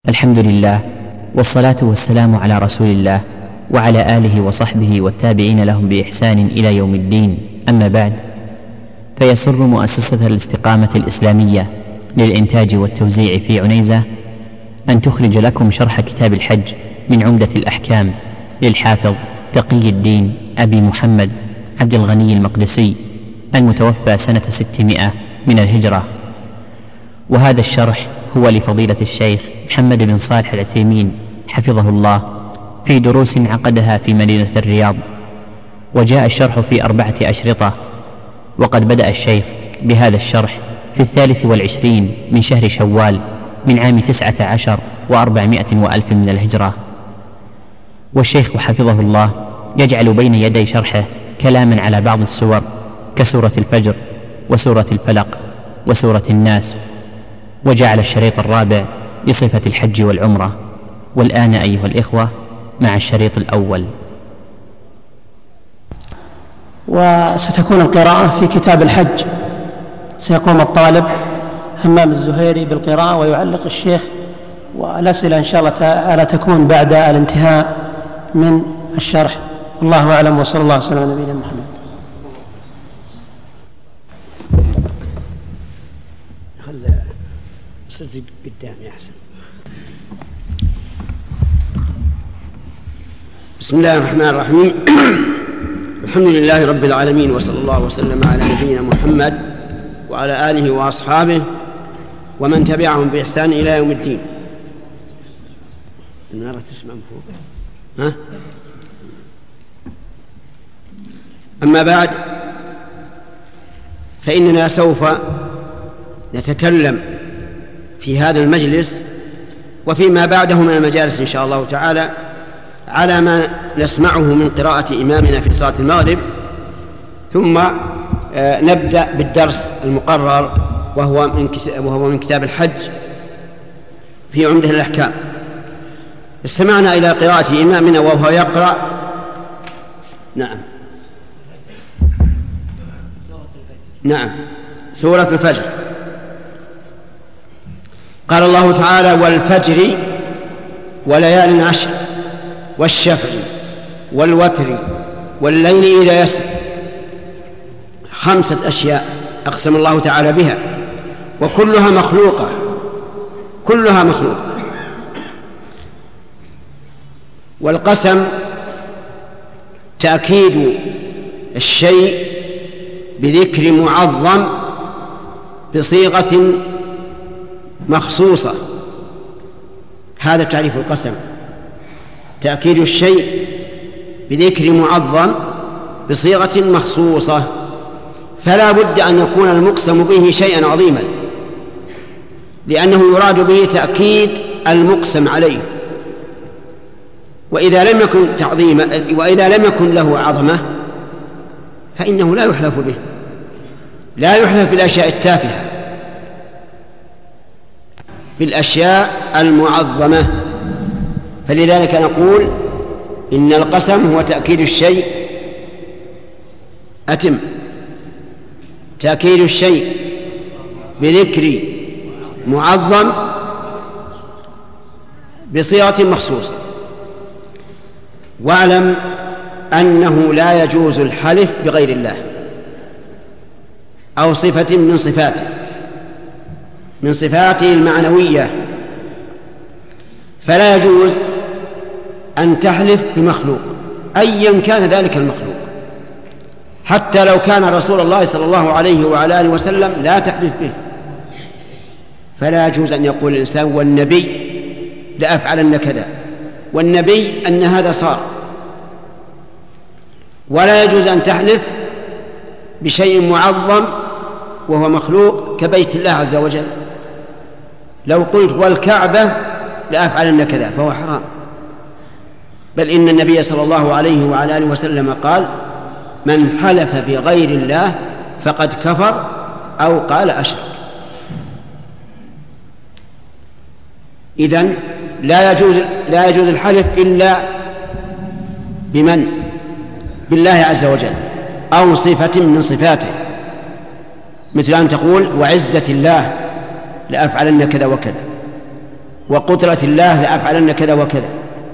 الحمد لله، والصلاة والسلام على رسول الله وعلى آله وصحبه والتابعين لهم بإحسان إلى يوم الدين. أما بعد، فيسر مؤسسة الاستقامة الإسلامية للإنتاج والتوزيع في عنيزة أن تخرج لكم شرح كتاب الحج من عمدة الأحكام للحافظ تقي الدين أبي محمد عبد الغني المقدسي المتوفى سنة 600 من الهجرة. وهذا الشرح هو لفضيلة الشيخ محمد بن صالح العثيمين حفظه الله في دروس عقدها في مدينة الرياض، وجاء الشرح في 4 أشرطة، وقد بدأ الشيخ بهذا الشرح في 23 من شهر شوال من عام 19 و400 وألف من الهجرة. والشيخ حفظه الله يجعل بين يدي شرحه كلاما على بعض السور كسورة الفجر وسورة الفلق وسورة الناس، وجعل الشريط الرابع بصفة الحج والعمرة. والآن أيها الإخوة مع الشريط الأول. وستكون القراءة في كتاب الحج، سيقوم الطالب همام الزهيري بالقراءة ويعلق الشيخ، والأسئلة إن شاء الله تعالى تكون بعد الانتهاء من الشرح. الله أعلم، وصلى الله وسلم على نبينا محمد. زد قدامي أحسن. بسم الله الرحمن الرحيم. الحمد لله رب العالمين، وصلى الله وسلم على نبينا محمد وعلى آله وأصحابه ومن تبعهم بإحسان إلى يوم الدين. النار تسمع فوق. أما بعد، فإننا سوف نتكلم في هذا المجلس وفيما بعده من المجالس إن شاء الله تعالى على ما نسمعه من قراءة إمامنا في صلاة المغرب، ثم نبدأ بالدرس المقرر وهو من كتاب الحج في عمدة الأحكام. استمعنا إلى قراءة إمامنا وهو يقرأ نعم سورة الفجر. قال الله تعالى: والفجر وليال عشر والشفع والوتر والليل إذا يسر. 5 أشياء أقسم الله تعالى بها، وكلها مخلوقة، كلها مخلوقة. والقسم تأكيد الشيء بذكر معظم بصيغة مخصوصة، هذا تعريف القسم: تأكيد الشيء بذكر معظم بصيغة مخصوصة. فلا بد أن يكون المقسم به شيئا عظيما، لأنه يراد به تأكيد المقسم عليه. وإذا لم يكن تعظيما، وإذا لم يكن له عظمة، فإنه لا يحلف به، لا يحلف بالأشياء التافهة، بالأشياء المعظمة. فلذلك نقول إن القسم هو تأكيد الشيء، تأكيد الشيء بذكر معظم بصيغة مخصوصة. واعلم أنه لا يجوز الحلف بغير الله أو صفة من صفاته المعنوية، فلا يجوز أن تحلف بمخلوق أيا كان ذلك المخلوق، حتى لو كان رسول الله صلى الله عليه وعلى آله وسلم لا تحلف به. فلا يجوز أن يقول الإنسان: والنبي لأفعلن كذا، والنبي أن هذا صار. ولا يجوز أن تحلف بشيء معظم وهو مخلوق كبيت الله عز وجل. لو قلت: والكعبة لأفعلن كذا، فهو حرام. بل إن النبي صلى الله عليه وعلى آله وسلم قال: من حلف بغير الله فقد كفر أو قال أشرك. إذن لا يجوز الحلف إلا بمن؟ بالله عز وجل أو صفة من صفاته، مثل أن تقول: وعزة الله لأفعلن كذا وكذا. وقدرة الله لأفعلن كذا وكذا،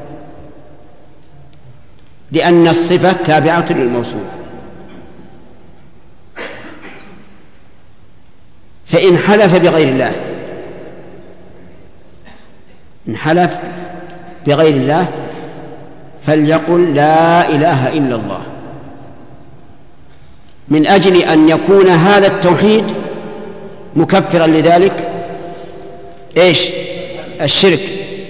لأن الصفة تابعة للموصوف. فإن حلف بغير الله، إن حلف بغير الله فليقل لا إله إلا الله، من أجل أن يكون هذا التوحيد مكفرا لذلك الشرك.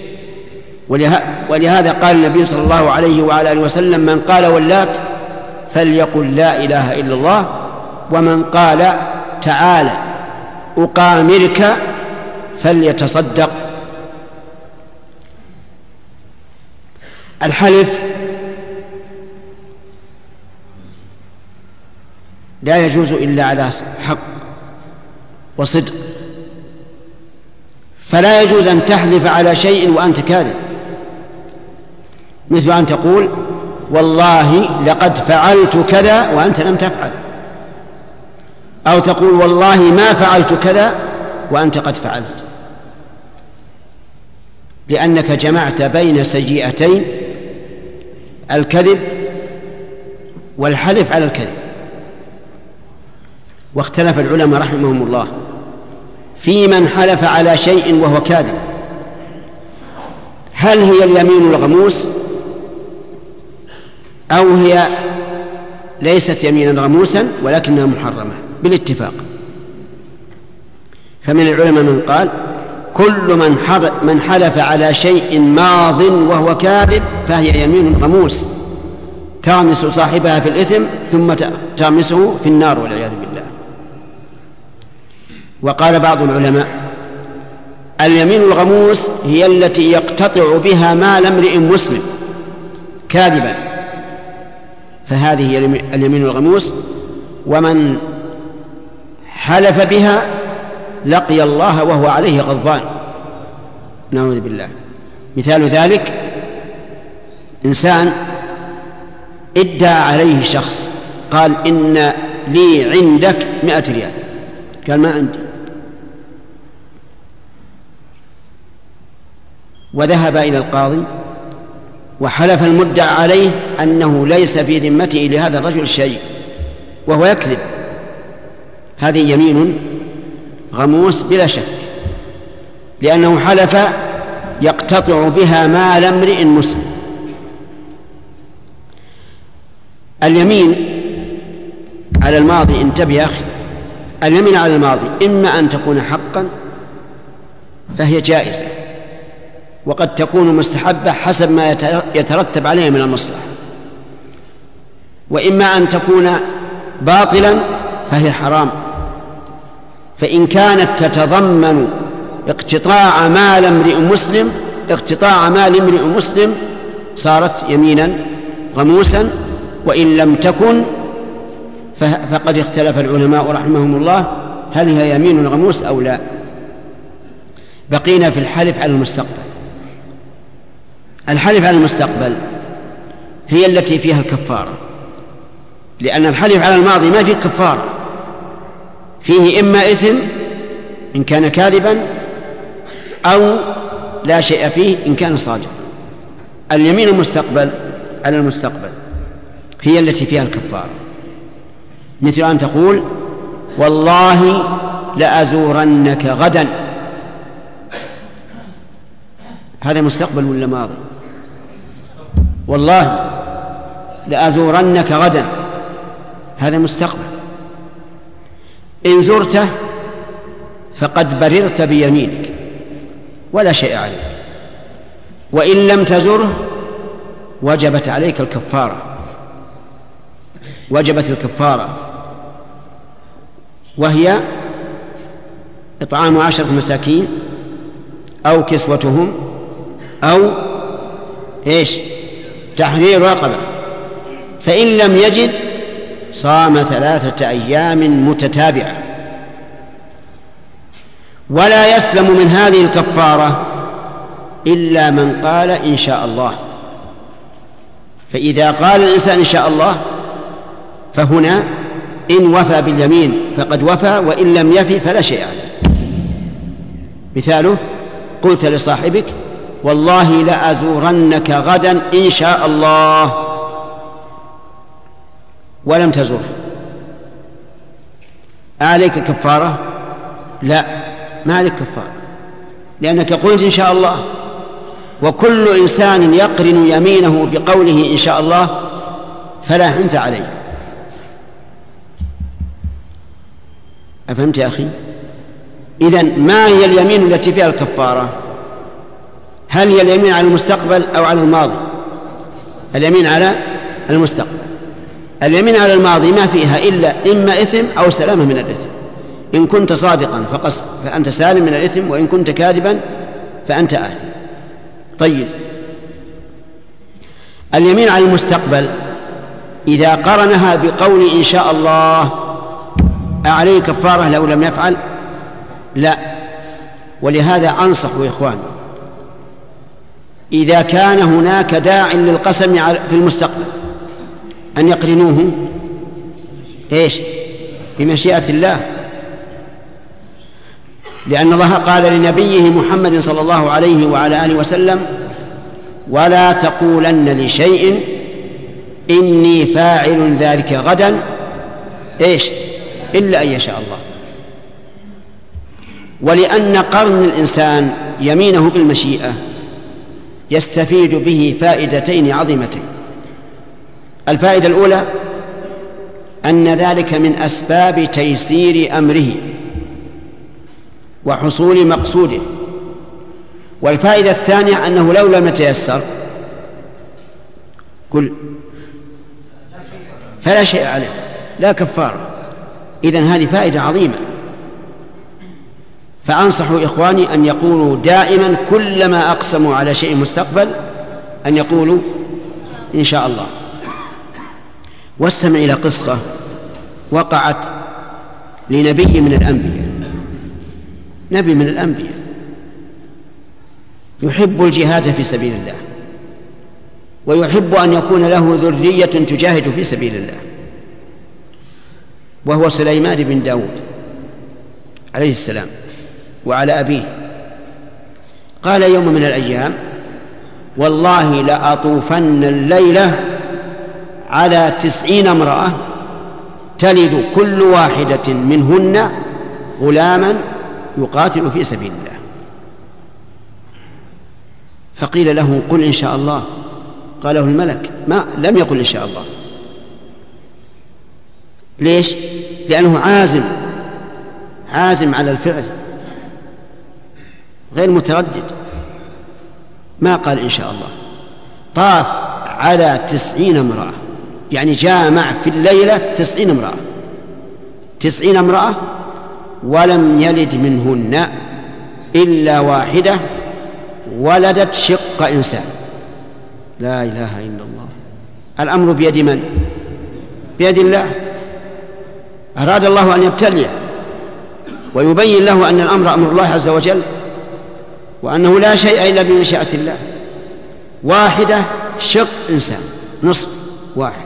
ولهذا قال النبي صلى الله عليه وعلى آله وسلم: من قال واللات فليقل لا إله إلا الله، ومن قال تعالى أقامرك فليتصدق. الحلف لا يجوز إلا على حق وصدق، فلا يجوز أن تحلف على شيء وأنت كاذب، مثل أن تقول والله لقد فعلت كذا وأنت لم تفعل، أو تقول والله ما فعلت كذا وأنت قد فعلت، لأنك جمعت بين سيئتين: الكذب والحلف على الكذب. واختلف العلماء رحمهم الله في من حلف على شيء وهو كاذب، هل هي اليمين الغموس أو هي ليست يمينا غموسا ولكنها محرمة بالاتفاق. فمن العلماء من قال كل من حلف على شيء ماض وهو كاذب فهي يمين غموس تغمس صاحبها في الإثم ثم تغمسه في النار والعياذ بالله. وقال بعض العلماء اليمين الغموس هي التي يقتطع بها مال امرئ مسلم كاذبا، فهذه هي اليمين الغموس، ومن حلف بها لقي الله وهو عليه غضبان، نعوذ بالله. مثال ذلك إنسان ادعى عليه شخص قال إن لي عندك 100 ريال، قال ما عندي، وذهب إلى القاضي وحلف المدعى عليه أنه ليس في ذمته لهذا الرجل شيء وهو يكذب، هذه يمين غموس بلا شك، لأنه حلف يقتطع بها مال امرئ مسلم. اليمين على الماضي، انتبه يا أخي، اليمين على الماضي إما أن تكون حقا فهي جائزة، وقد تكون مستحبة حسب ما يترتب عليه من المصلحة، وإما أن تكون باطلا فهي حرام. فإن كانت تتضمن اقتطاع مال امرئ مسلم صارت يمينا غموسا، وإن لم تكن فقد اختلف العلماء رحمهم الله هل هي يمين غموس أو لا. بقينا في الحلف على المستقبل. الحلف على المستقبل هي التي فيها الكفارة، لأن الحلف على الماضي ما فيه كفارة، فيه إما إثم إن كان كاذبا أو لا شيء فيه إن كان صادقا. اليمين على المستقبل هي التي فيها الكفارة، مثل أن تقول والله لأزورنك غدا، هذا مستقبل ولا ماضي؟ والله لأزورنك غدا هذا مستقبل. إن زرته فقد بررت بيمينك ولا شيء عليك، وإن لم تزره وجبت عليك الكفارة، وجبت الكفارة، وهي إطعام 10 مساكين أو كسوتهم أو تحرير رقبة، فإن لم يجد صام 3 أيام متتابعة. ولا يسلم من هذه الكفارة إلا من قال إن شاء الله. فإذا قال الإنسان إن شاء الله فهنا إن وفى باليمين فقد وفى، وإن لم يفي فلا شيء عليه. مثاله قلت لصاحبك والله لأزورنك غدا إن شاء الله، ولم تزره، عليك كفارة؟ لا، ما عليك كفارة، لأنك قلت إن شاء الله. وكل إنسان يقرن يمينه بقوله إن شاء الله فلا حنث عليه. أفهمت يا أخي؟ إذن ما هي اليمين التي فيها الكفارة؟ هل هي اليمين على المستقبل أو على الماضي؟ اليمين على المستقبل. اليمين على الماضي ما فيها إلا إما إثم أو سلامة من الإثم. إن كنت صادقا فأنت سالم من الإثم، وإن كنت كاذبا فأنت آثم. طيب، اليمين على المستقبل إذا قرنها بقول إن شاء الله أعليه كفارة لو لم يفعل؟ لا. ولهذا أنصح إخواني إذا كان هناك داع للقسم في المستقبل أن يقرنوه بمشيئة الله، لأن الله قال لنبيه محمد صلى الله عليه وعلى آله وسلم ولا تقولن لشيء إني فاعل ذلك غدا إلا أن يشاء الله. ولأن قرن الإنسان يمينه بالمشيئة يستفيد به فائدتين عظيمتين. الفائدة الأولى أن ذلك من أسباب تيسير أمره وحصول مقصوده. والفائدة الثانية أنه لو لم يتيسر فلا شيء عليه، لا كفارة. إذن هذه فائدة عظيمة. فأنصح إخواني أن يقولوا دائما كلما أقسموا على شيء مستقبل أن يقولوا إن شاء الله. واستمع إلى قصة وقعت لنبي من الأنبياء، نبي من الأنبياء يحب الجهاد في سبيل الله، ويحب أن يكون له ذرية تجاهد في سبيل الله، وهو سليمان بن داود عليه السلام وعلى أبيه. قال يوم من الأيام والله لأطوفن الليلة على 90 امرأة تلد كل واحدة منهن غلاما يقاتل في سبيل الله. فقيل له قل إن شاء الله. قاله الملك ما لم يقل إن شاء الله. ليش؟ لأنه عازم على الفعل غير متردد، ما قال إن شاء الله. طاف على 90 امرأة، يعني جامع في الليلة 90 امرأة، 90 امرأة، ولم يلد منهن إلا واحدة ولدت شق إنسان. لا إله إلا الله. الأمر بيد من؟ بيد الله. أراد الله أن يبتليه ويبين له أن الأمر أمر الله عز وجل، وأنه لا شيء إلا بمشيئة الله. واحدة شق إنسان، نصف واحد.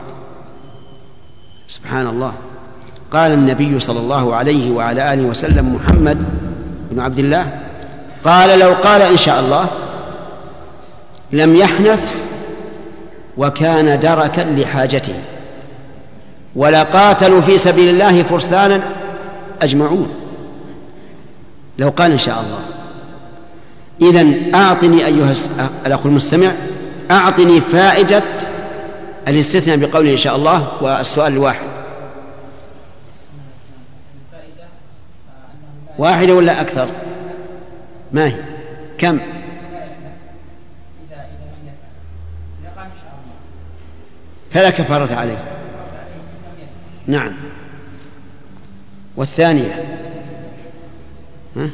سبحان الله. قال النبي صلى الله عليه وعلى آله وسلم محمد بن عبد الله قال لو قال إن شاء الله لم يحنث وكان دركا لحاجته، ولقاتلوا في سبيل الله فرسانا أجمعون لو قال إن شاء الله. إذن أعطني أيها الأخ المستمع، أعطني فائدة الاستثناء بقوله إن شاء الله. والسؤال الواحد واحدة ولا أكثر؟ ما هي؟ كم؟ فلا كفارة عليه. نعم. والثانية ها؟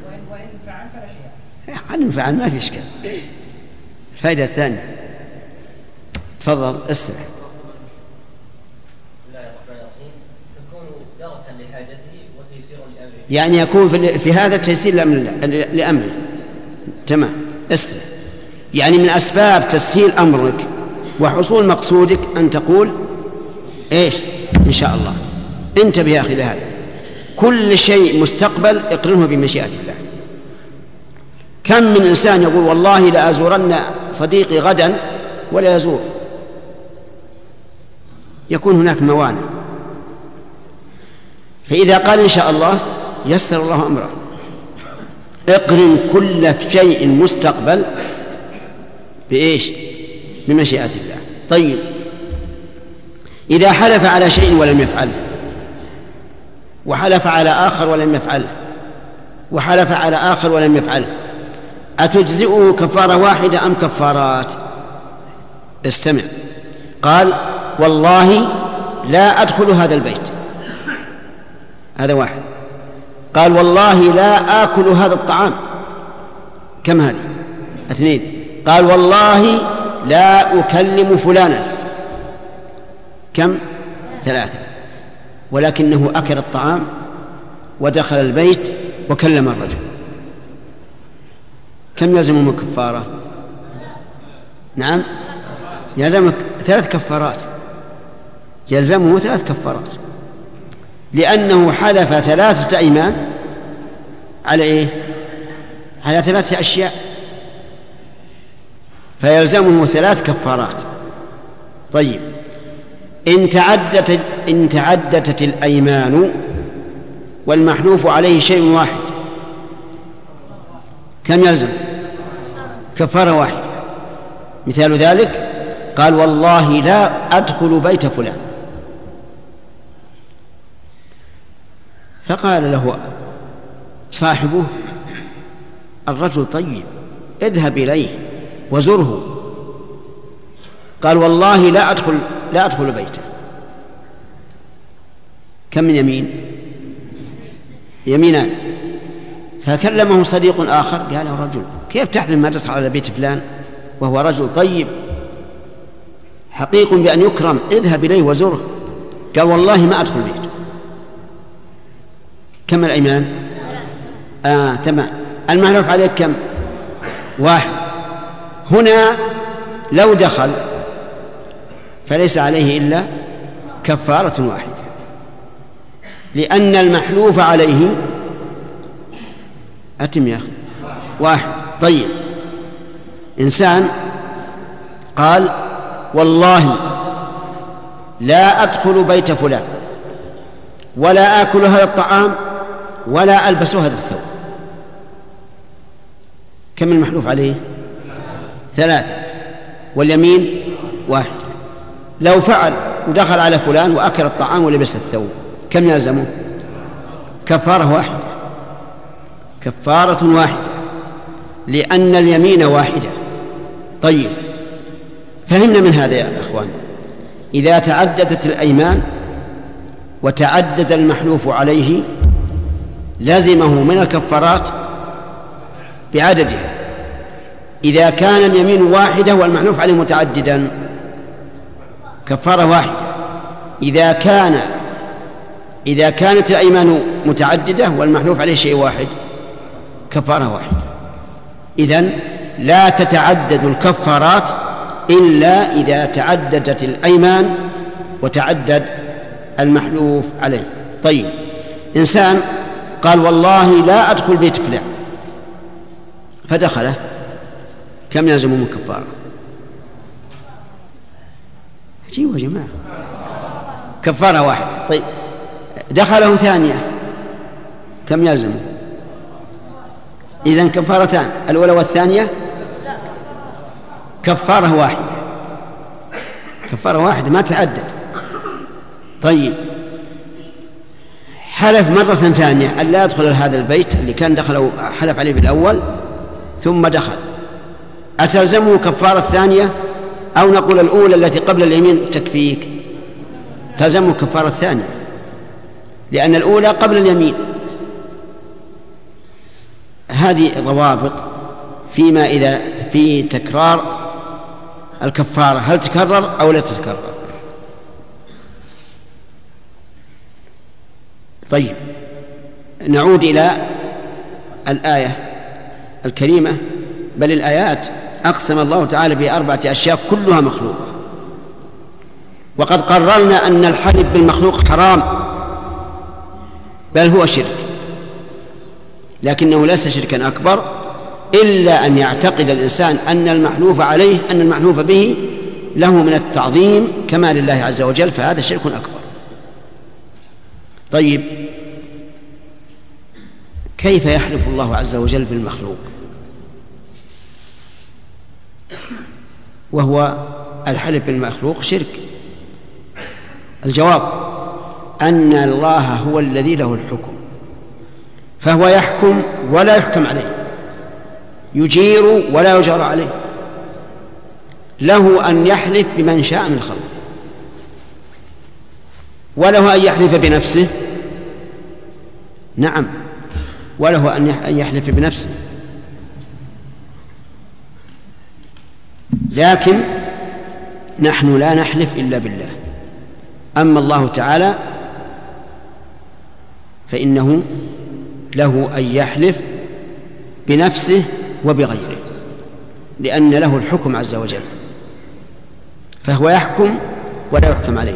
علم فعل ما في إشكال. الفائدة الثانية تفضل اسمع. بسم الله الرحمن الرحيم. تكون دركا لحاجته وتيسير لأمره، يعني يكون في هذا تيسير لأمره. تمام. اسمع، يعني من أسباب تسهيل أمرك وحصول مقصودك أن تقول إن شاء الله. انتبه يا أخي لهذا. كل شيء مستقبل اقرنه بمشيئة الله. كم من إنسان يقول والله لأزورن صديقي غدا ولا يزور، يكون هناك موانع. فإذا قال إن شاء الله يسر الله أمره. اقرن كل شيء مستقبل بإيش؟ بمشيئة الله. طيب، إذا حلف على شيء ولم يفعله، وحلف على آخر ولم يفعله، وحلف على آخر ولم يفعله، أتجزئه كفارة واحدة أم كفارات؟ استمع. قال والله لا أدخل هذا البيت، هذا واحد. قال والله لا آكل هذا الطعام، كم هذه؟ اثنين. قال والله لا أكلم فلانا، كم؟ ثلاثة. ولكنه أكل الطعام ودخل البيت وكلم الرجل، كم يلزم من كفارة؟ نعم، يلزمك 3 كفارات، يلزمه 3 كفارات، لأنه حلف 3 أيمان على إيه؟ على 3 أشياء، فيلزمه 3 كفارات. طيب، إن تعددت الأيمان والمحلوف عليه شيء واحد، كم يلزم؟ كفارة واحدة. مثال ذلك قال والله لا أدخل بيت فلان، فقال له صاحبه الرجل طيب اذهب إليه وزره. قال والله لا أدخل بيته، كم من يمين؟ يمينان. فكلمه صديق آخر قال له رجل كيف تحلم ما تدخل على بيت فلان وهو رجل طيب حقيق بأن يكرم، اذهب إليه وزره. قال والله ما أدخل بيته. كم الأيمان؟ تمام. المحلوف عليه كم؟ واحد. هنا لو دخل فليس عليه إلا كفارة واحدة، لأن المحلوف عليه أتم يا أخي واحد. طيب، إنسان قال والله لا أدخل بيت فلان ولا آكل هذا الطعام ولا ألبس هذا الثوب، كم المحلوف عليه؟ 3، واليمين واحد. لو فعل ودخل على فلان وأكل الطعام ولبس الثوب، كم يلزمه؟ كفارة واحدة، كفارة واحدة، لأن اليمين واحدة. طيب، فهمنا من هذا يا أخوان، إذا تعددت الأيمان وتعدد المحلوف عليه لازمه من الكفارات بعددها. إذا كان اليمين واحدة والمحلوف عليه متعددا كفارة واحدة. إذا كانت الأيمان متعددة والمحلوف عليه شيء واحد كفارة واحدة. إذن لا تتعدد الكفارات إلا إذا تعددت الأيمان وتعدد المحلوف عليه. طيب، إنسان قال والله لا أدخل بيت فلان فدخله، كم يلزم من كفارة؟ عجيب يا جماعة، كفارة واحدة. طيب، دخله ثانية، كم يلزم؟ إذن كفارتان، الأولى والثانية كفارة واحدة، كفارة واحدة ما تعدد. طيب، حلف مرة ثانية أن لا يدخل هذا البيت اللي كان دخله حلف عليه بالأول ثم دخل، أتلزمه كفارة ثانية أو نقول الأولى التي قبل اليمين تكفيك؟ تلزمه كفارة ثانية، لأن الأولى قبل اليمين. هذه ضوابط فيما إذا في تكرار الكفارة، هل تكرر أو لا تتكرر. طيب، نعود إلى الآية الكريمة، بل الآيات أقسم الله تعالى ب4 أشياء كلها مخلوقة، وقد قررنا أن الحلف بالمخلوق حرام بل هو شرك، لكنه ليس شركا أكبر إلا أن يعتقد الإنسان أن المحلوف عليه أن المحلوف به له من التعظيم كما لله عز وجل، فهذا شرك أكبر. طيب، كيف يحلف الله عز وجل بالمخلوق وهو الحلف بالمخلوق شرك؟ الجواب أن الله هو الذي له الحكم، فهو يحكم ولا يحكم عليه، يجير ولا يجار عليه، له أن يحلف بمن شاء من خلقه، وله أن يحلف بنفسه، نعم، وله أن يحلف بنفسه، لكن نحن لا نحلف إلا بالله. أما الله تعالى فإنه له أن يحلف بنفسه وبغيره، لأن له الحكم عز وجل، فهو يحكم ولا يحكم عليه.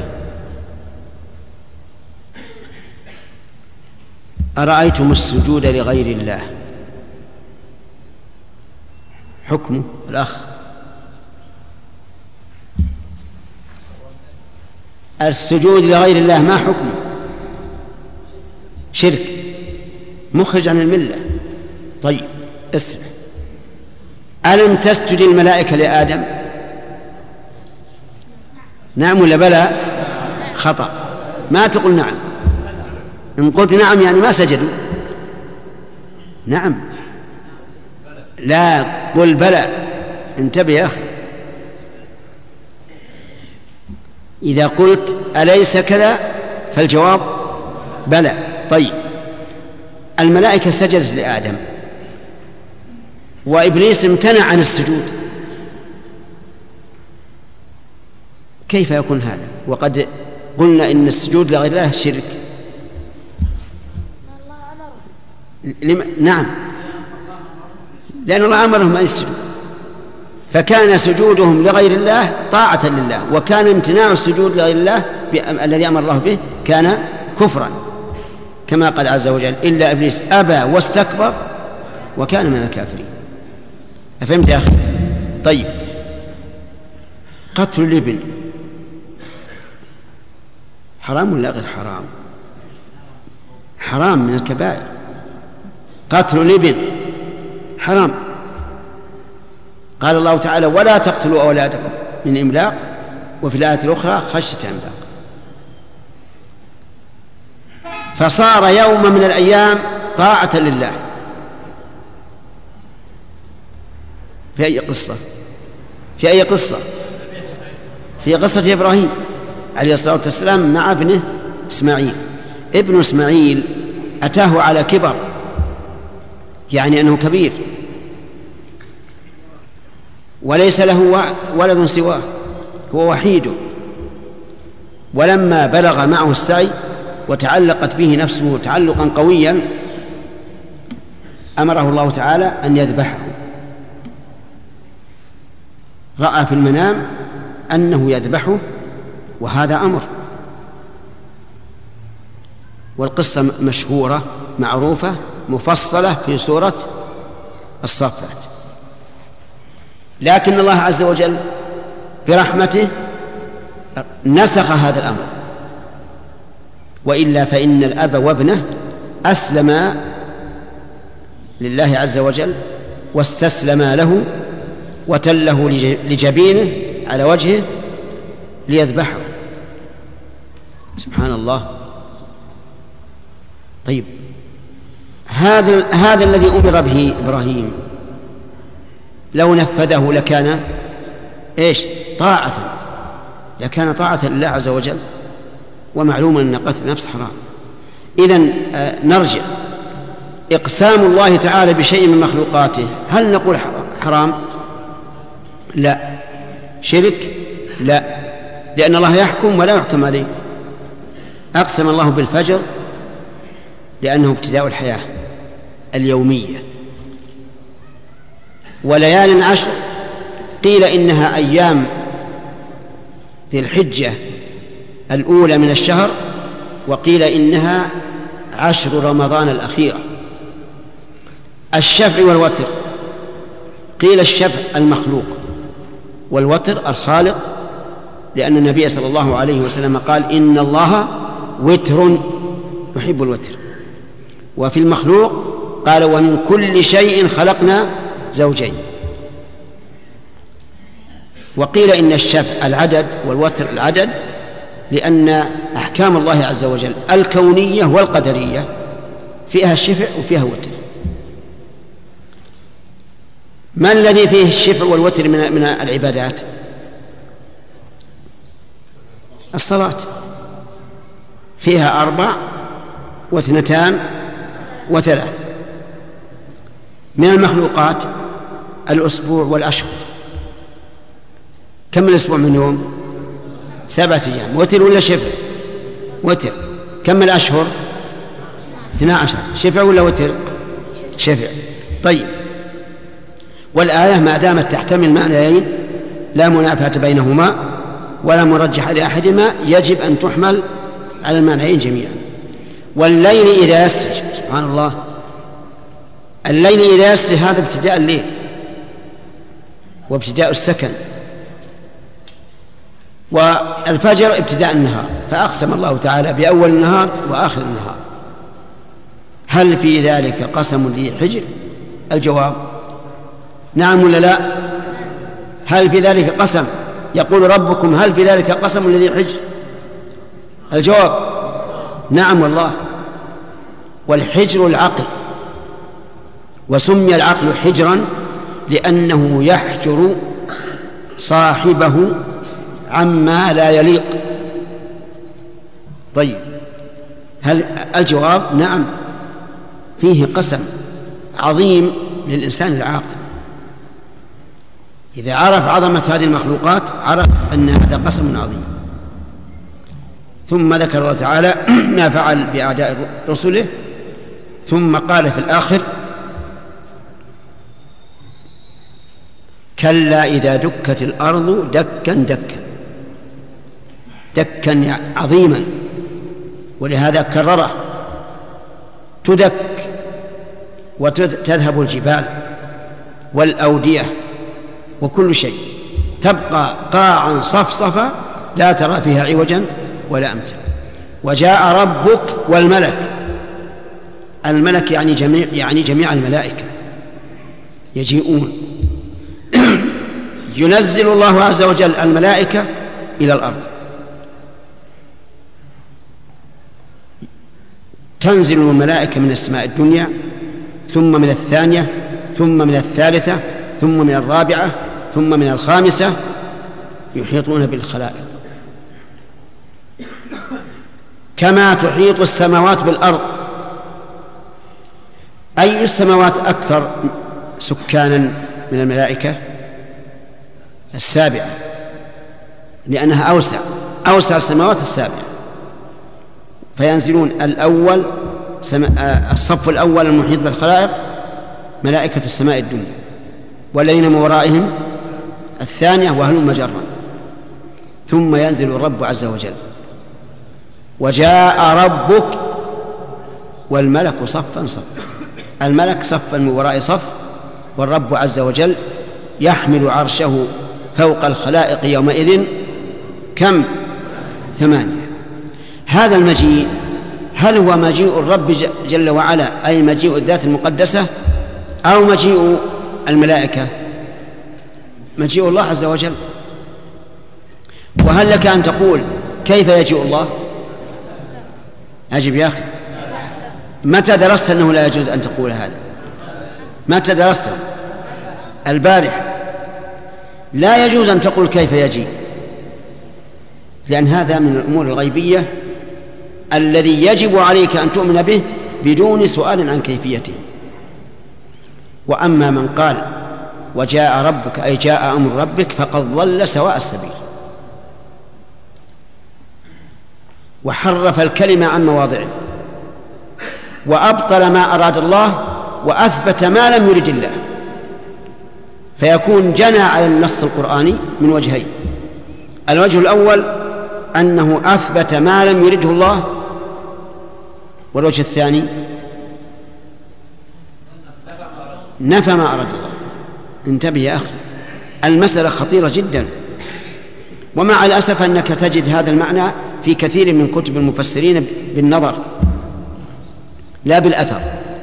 أرأيتم السجود لغير الله حكمه؟ الأخ، السجود لغير الله ما حكمه؟ شرك مخرج عن الملة. طيب اسمع، ألم تسجد الملائكة لآدم؟ نعم ولا بلى؟ خطأ، ما تقول نعم. إن قلت نعم يعني ما سجدوا. نعم، لا، قل بلى. انتبه يا أخي، إذا قلت أليس كذا فالجواب بلى. طيب، الملائكة سجدت لآدم وإبليس امتنع عن السجود، كيف يكون هذا وقد قلنا إن السجود لغير الله شرك؟ نعم، لأن الله أمرهم أن يسجدوا، فكان سجودهم لغير الله طاعة لله، وكان امتناع السجود لغير الله الذي أمر الله به كان كفرا، كما قال عز وجل إلا إبليس أبى واستكبر وكان من الكافرين. أفهمت يا أخي؟ طيب، قتل الابن حرام ولا غير حرام؟ حرام، من الكبائر. قتل الابن حرام، قال الله تعالى ولا تقتلوا أولادكم من إملاق، وفي الآية الأخرى خشية إملاق. فصار يوم من الأيام طاعة لله. في أي قصة؟ في أي قصة؟ في قصة إبراهيم عليه الصلاة والسلام مع ابنه إسماعيل. ابن إسماعيل أتاه على كبر، يعني أنه كبير وليس له ولد سواه، هو وحيد. ولما بلغ معه السعي وتعلقت به نفسه تعلقا قويا أمره الله تعالى أن يذبحه. رأى في المنام أنه يذبحه، وهذا أمر، والقصة مشهورة معروفة مفصلة في سورة الصافات. لكن الله عز وجل برحمته نسخ هذا الأمر، وإلا فإن الأب وابنه أسلما لله عز وجل واستسلما له وتله لجبينه على وجهه ليذبحه. سبحان الله. طيب، هذا الذي أمر به إبراهيم لو نفذه لكان إيش؟ طاعة، لكان طاعة لله عز وجل، ومعلوم أن قتل النفس حرام. إذن نرجع، إقسام الله تعالى بشيء من مخلوقاته هل نقول حرام؟ لا. شرك؟ لا، لأن الله يحكم ولا يحكم عليه. أقسم الله بالفجر لأنه ابتداء الحياة اليومية، وليال عشر قيل إنها أيام ذي الحجة الأولى من الشهر، وقيل إنها 10 رمضان الأخيرة. الشفع والوتر قيل الشفع المخلوق والوتر الخالق، لأن النبي صلى الله عليه وسلم قال إن الله وتر يحب الوتر. وفي المخلوق قال ومن كل شيء خلقنا زوجين. وقيل إن الشفع العدد والوتر العدد، لأن أحكام الله عز وجل الكونية والقدرية فيها الشفع وفيها الوتر. ما الذي فيه الشفع والوتر من العبادات؟ الصلاة فيها 4 و2 و3. من المخلوقات الأسبوع والأشهر، كم الأسبوع من يوم؟ 7 أيام. وتر ولا شفع؟ وتر. كم الأشهر؟ 12. شفع ولا وتر؟ شفع. طيب، والآية ما دامت تحتمل معنيين لا منافاة بينهما ولا مرجح لأحدهما يجب أن تحمل على المعنيين جميعا. والليل إذا يسر، سبحان الله، الليل إذا يسر هذا ابتداء الليل وابتداء السكن، والفجر ابتداء النهار، فأقسم الله تعالى بأول النهار وآخر النهار. هل في ذلك قسم لذي حجر؟ الجواب نعم ولا لا؟ هل في ذلك قسم؟ يقول ربكم هل في ذلك قسم لذي حجر؟ الجواب نعم والله. والحجر العقل، وسمي العقل حجرا لأنه يحجر صاحبه عما لا يليق. طيب، هل الجواب نعم، فيه قسم عظيم للإنسان العاقل. إذا عرف عظمة هذه المخلوقات عرف أن هذا قسم عظيم. ثم ذكر الله تعالى ما فعل بأعداء رسله، ثم قال في الآخر كلا إذا دكت الأرض دكا دكا، دكا عظيما، ولهذا كرره تدك وتذهب الجبال والأودية وكل شيء، تبقى قاعا صفصفا لا ترى فيها عوجا ولا أمتا. وجاء ربك والملك، الملك يعني جميع الملائكة يجيئون. ينزل الله عز وجل الملائكة إلى الأرض، تنزل الملائكة من السماء الدنيا، ثم من الثانية، ثم من الثالثة، ثم من الرابعة، ثم من الخامسة، يحيطون بالخلائق كما تحيط السماوات بالأرض. أي السماوات أكثر سكانا من الملائكة؟ السابعة، لأنها أوسع السماوات السابعة. فينزلون الأول الصف الأول المحيط بالخلائق ملائكة السماء الدنيا، والذين من ورائهم الثانية وهلم جرا، ثم ينزل الرب عز وجل. وجاء ربك والملك صفا صفا، الملك صفا من وراء صف، والرب عز وجل يحمل عرشه فوق الخلائق يومئذ كم؟ 8. هذا المجيء هل هو مجيء الرب جل وعلا أي مجيء الذات المقدسة، أو مجيء الملائكة؟ مجيء الله عز وجل. وهل لك أن تقول كيف يجيء الله؟ أجب يا أخي، متى درست أنه لا يجوز أن تقول هذا؟ متى درست؟ البارحة. لا يجوز أن تقول كيف يجيء، لأن هذا من الأمور الغيبية الذي يجب عليك أن تؤمن به بدون سؤال عن كيفيته. وأما من قال وجاء ربك أي جاء أمر ربك فقد ضل سواء السبيل، وحرف الكلمة عن مواضعه، وأبطل ما أراد الله، وأثبت ما لم يرد الله، فيكون جنى على النص القرآني من وجهين. الوجه الأول أنه أثبت ما لم يرده الله، والوجه الثاني نفى ما أراد الله. انتبه يا أخي، المسألة خطيرة جدا، ومع الأسف أنك تجد هذا المعنى في كثير من كتب المفسرين بالنظر لا بالأثر.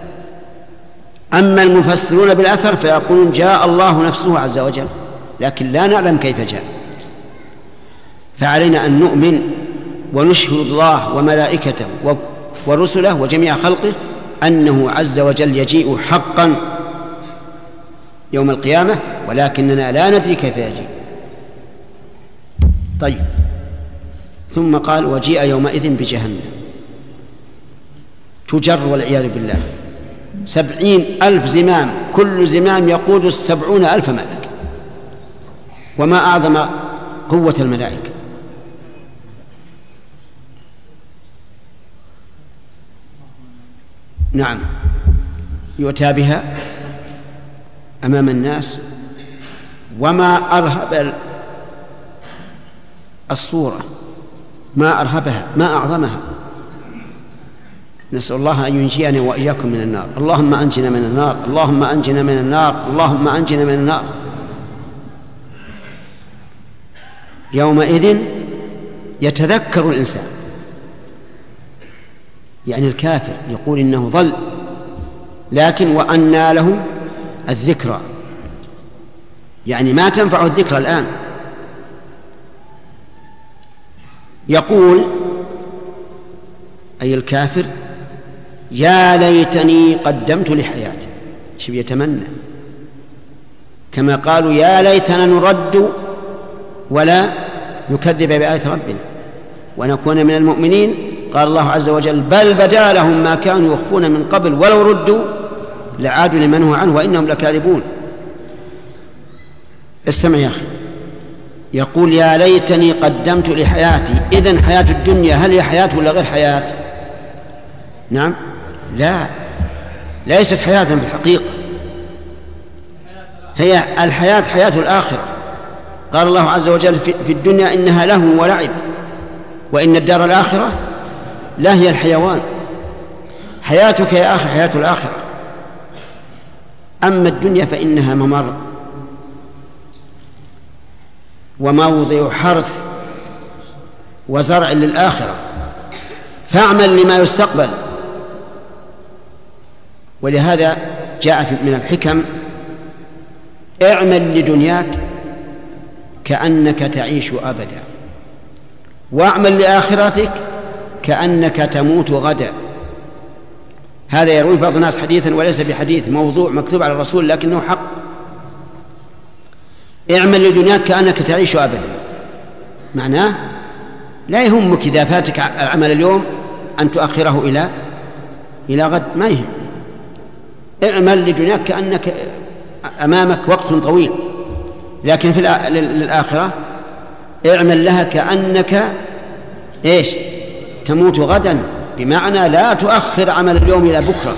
أما المفسرون بالأثر فيقولون جاء الله نفسه عز وجل، لكن لا نعلم كيف جاء. فعلينا أن نؤمن ونشهد الله وملائكته ورسله وجميع خلقه أنه عز وجل يجيء حقا يوم القيامة، ولكننا لا ندري كيف يجيء. طيب، ثم قال وجيء يومئذ بجهنم تجر والعياذ بالله 70,000 زمام، كل زمام يقود 70,000 ملك، وما أعظم قوة الملائكة. نعم، يؤتى بها أمام الناس، وما أرهب الصورة، ما أرهبها، ما أعظمها. نسأل الله أن ينجينا وإياكم من النار. اللهم أنجنا من النار، اللهم أنجنا من النار، اللهم أنجنا من النار. يومئذ يتذكر الإنسان، يعني الكافر يقول إنه ضل، لكن وأنى له الذكرى، يعني ما تنفع الذكرى الآن. يقول أي الكافر يا ليتني قدمت لحياتي، شو يتمنى، كما قالوا يا ليتنا نرد ولا نكذب بآيات ربنا ونكون من المؤمنين. قال الله عز وجل بل بدا لهم ما كانوا يخفون من قبل ولو ردوا لعادوا لما نهوا عنه وإنهم لكاذبون. استمع يا أخي، يقول يا ليتني قدمت لحياتي. إذن حياة الدنيا هل هي حياة ولا غير حياة؟ نعم، لا، ليست حياة في الحقيقة، هي الحياة حياة الآخرة. قال الله عز وجل في الدنيا إنها لهو ولعب وإن الدار الآخرة لا هي الحيوان. حياتك يا أخي حياة الآخرة، أما الدنيا فإنها ممر وموضع حرث وزرع للآخرة، فاعمل لما يستقبل. ولهذا جاء من الحكم اعمل لدنياك كأنك تعيش أبدا، واعمل لآخرتك كأنك تموت غدا. هذا يروي بعض الناس حديثا وليس بحديث، موضوع مكتوب على الرسول لكنه حق. اعمل لدنياك كأنك تعيش أبدا، معناه لا يهمك إذا فاتك العمل اليوم أن تؤخره إلى غد، ما يهم. اعمل لدنياك كأنك أمامك وقت طويل، لكن في للآخرة اعمل لها كأنك إيش؟ تموت غدا، بمعنى لا تؤخر عمل اليوم إلى بكرة،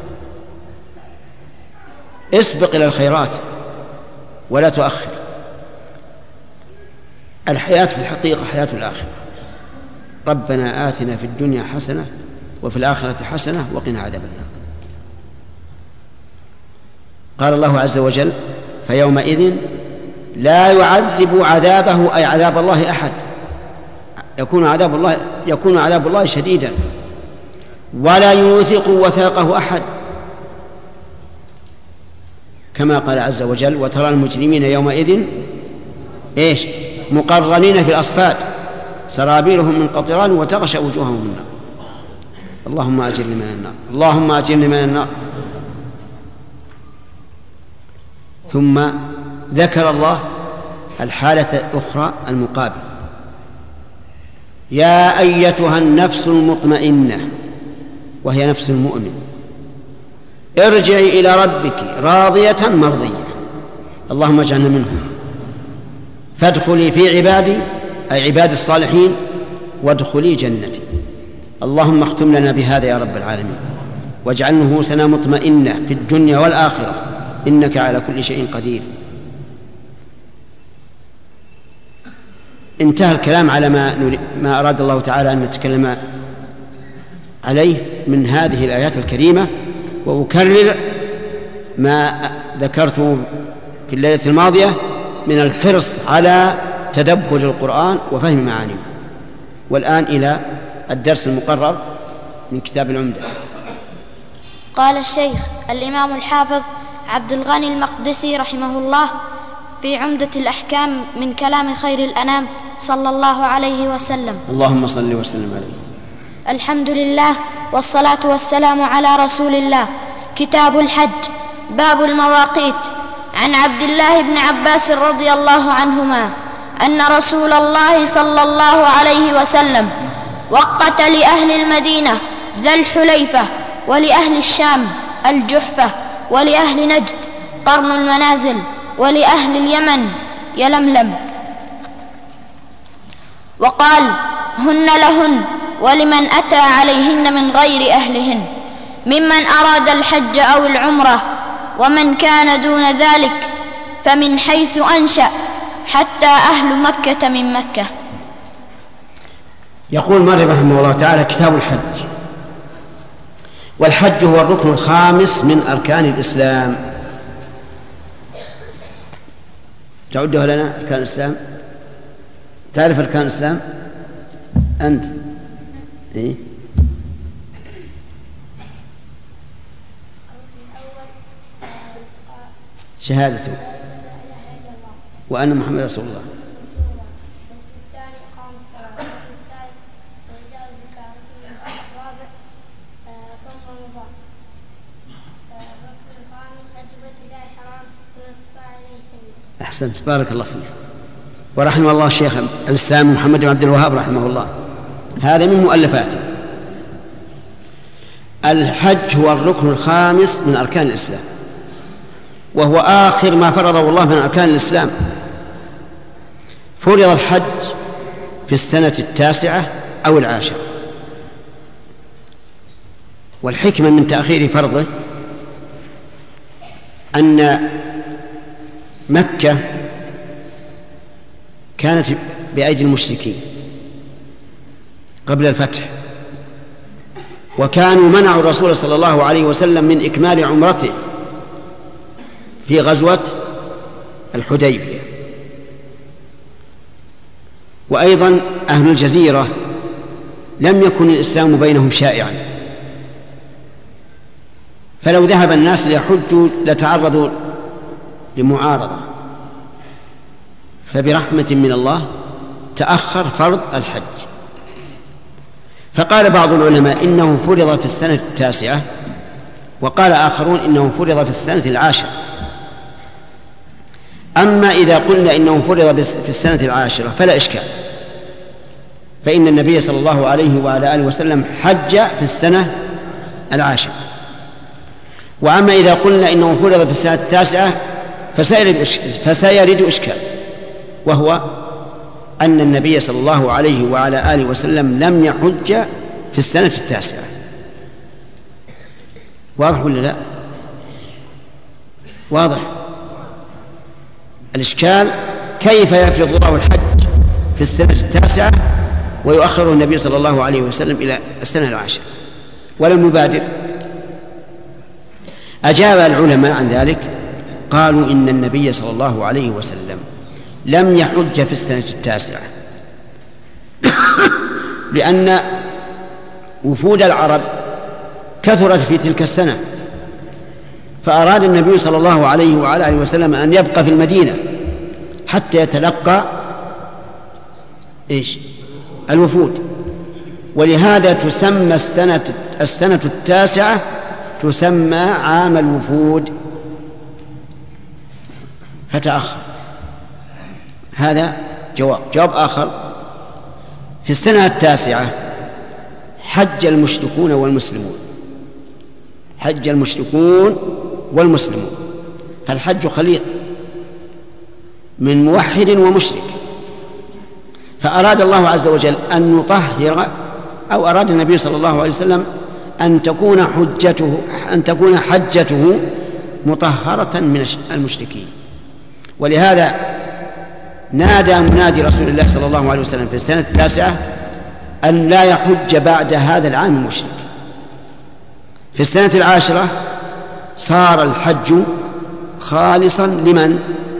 اسبق إلى الخيرات ولا تؤخر. الحياة في الحقيقة حياة الآخرة. ربنا آتنا في الدنيا حسنة وفي الآخرة حسنة وقنا عذاب النار. قال الله عز وجل فيومئذ لا يعذب عذابه أي عذاب الله أحد، يكون عذاب الله شديدا، ولا يوثق وثاقه أحد، كما قال عز وجل وترى المجرمين يومئذ إيش؟ مقرنين في الأصفاد سرابيلهم من قطران وتغشى وجوههم النار. اللهم أجرني من النار، اللهم أجرني من النار. ثم ذكر الله الحالة الأخرى المقابل، يا أيتها النفس المطمئنة، وهي نفس المؤمن، ارجعي إلى ربك راضية مرضية، اللهم اجعلنا منهم، فادخلي في عبادي أي عباد الصالحين وادخلي جنتي. اللهم اختم لنا بهذا يا رب العالمين، واجعل نفوسنا مطمئنة في الدنيا والآخرة، إنك على كل شيء قدير. انتهى الكلام على ما أراد الله تعالى أن نتكلم عليه من هذه الآيات الكريمة، وأكرر ما ذكرته في في الليلة الماضية من الحرص على تدبر القرآن وفهم معانيه. والآن إلى الدرس المقرر من كتاب العمدة. قال الشيخ الإمام الحافظ عبد الغني المقدسي رحمه الله في عمدة الأحكام من كلام خير الأنام صلى الله عليه وسلم: اللهم صل وسلم عليه. الحمد لله والصلاة والسلام على رسول الله. كتاب الحج. باب المواقيت. عن عبد الله بن عباس رضي الله عنهما أن رسول الله صلى الله عليه وسلم وقت لأهل المدينة ذا الحليفة، ولأهل الشام الجحفة، ولأهل نجد قرن المنازل، ولأهل اليمن يلملم، وقال: هن لهن ولمن أتى عليهن من غير أهلهن ممن أراد الحج أو العمرة، ومن كان دون ذلك فمن حيث أنشأ حتى أهل مكة من مكة. يقول المؤلف رحمه الله تعالى: كتاب الحج. والحج هو الركن الخامس من أركان الإسلام. تعده لنا أركان الإسلام؟ تعرف أركان الإسلام أنت؟ إيه؟ شهادته وأن محمد رسول الله. أحسنت، بارك الله فيك. ورحمه الله الشيخ الإسلام محمد بن عبد الوهاب رحمه الله، هذا من مؤلفاته. الحج هو الركن الخامس من أركان الإسلام، وهو آخر ما فرضه الله من أركان الإسلام. فرض الحج في السنة 9 أو 10، والحكمة من تأخير فرضه أن مكة كانت بأيدي المشركين قبل الفتح، وكانوا منعوا الرسول صلى الله عليه وسلم من إكمال عمرته في غزوة الحديبية. وأيضا أهل الجزيرة لم يكن الإسلام بينهم شائعا، فلو ذهب الناس ليحجوا لتعرضوا لمعارضة، فبرحمة من الله تأخر فرض الحج. فقال بعض العلماء إنه فرض في السنة 9، وقال آخرون إنه فرض في السنة 10. أما إذا قلنا إنه فرض في السنة 10 فلا إشكال، فإن النبي صلى الله عليه وعلى آله وسلم حج في السنة 10. وأما إذا قلنا إنه فرض في السنة 9 فسيرد إشكال، وهو أن النبي صلى الله عليه وعلى آله وسلم لم يحج في السنة 9. واضح ولا لا؟ واضح. الإشكال كيف يفرض الله الحج في السنة 9 ويؤخره النبي صلى الله عليه وسلم إلى السنة 10 ولم يبادر؟ أجاب العلماء عن ذلك، قالوا إن النبي صلى الله عليه وسلم لم يحج في السنة 9 لأن وفود العرب كثرت في تلك السنة، فأراد النبي صلى الله عليه وعلى آله وسلم أن يبقى في المدينة حتى يتلقى الوفود. ولهذا تسمى السنة 9 تسمى عام الوفود، فتأخر. هذا جواب آخر: في السنة 9 حج المشركون والمسلمون، حج المشركون والمسلمون، فالحج خليط من موحد ومشرك. فأراد الله عز وجل أن يطهر، أو أراد النبي صلى الله عليه وسلم أن تكون حجته مطهرة من المشركين. ولهذا نادى منادي رسول الله صلى الله عليه وسلم في السنة 9 أن لا يحج بعد هذا العام المشرك. في السنة 10 صار الحج خالصا لمن؟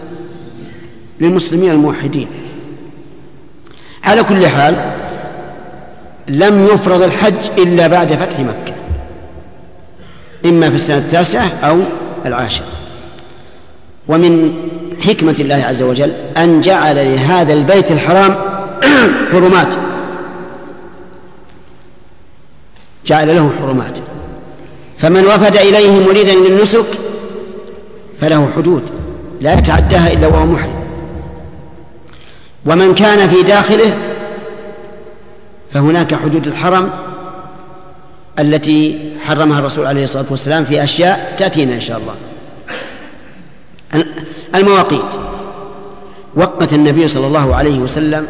للمسلمين الموحدين. على كل حال لم يفرض الحج إلا بعد فتح مكة، إما في السنة 9 أو 10. ومن حكمة الله عز وجل أن جعل لهذا البيت الحرام حرمات، جعل له حرمات، فمن وفد إليه مريدا للنسك فله حدود لا يتعداها إلا وهو محرم، ومن كان في داخله فهناك حدود الحرم التي حرمها الرسول عليه الصلاة والسلام في أشياء تأتينا إن شاء الله. المواقيت، وقت النبي صلى الله عليه وسلم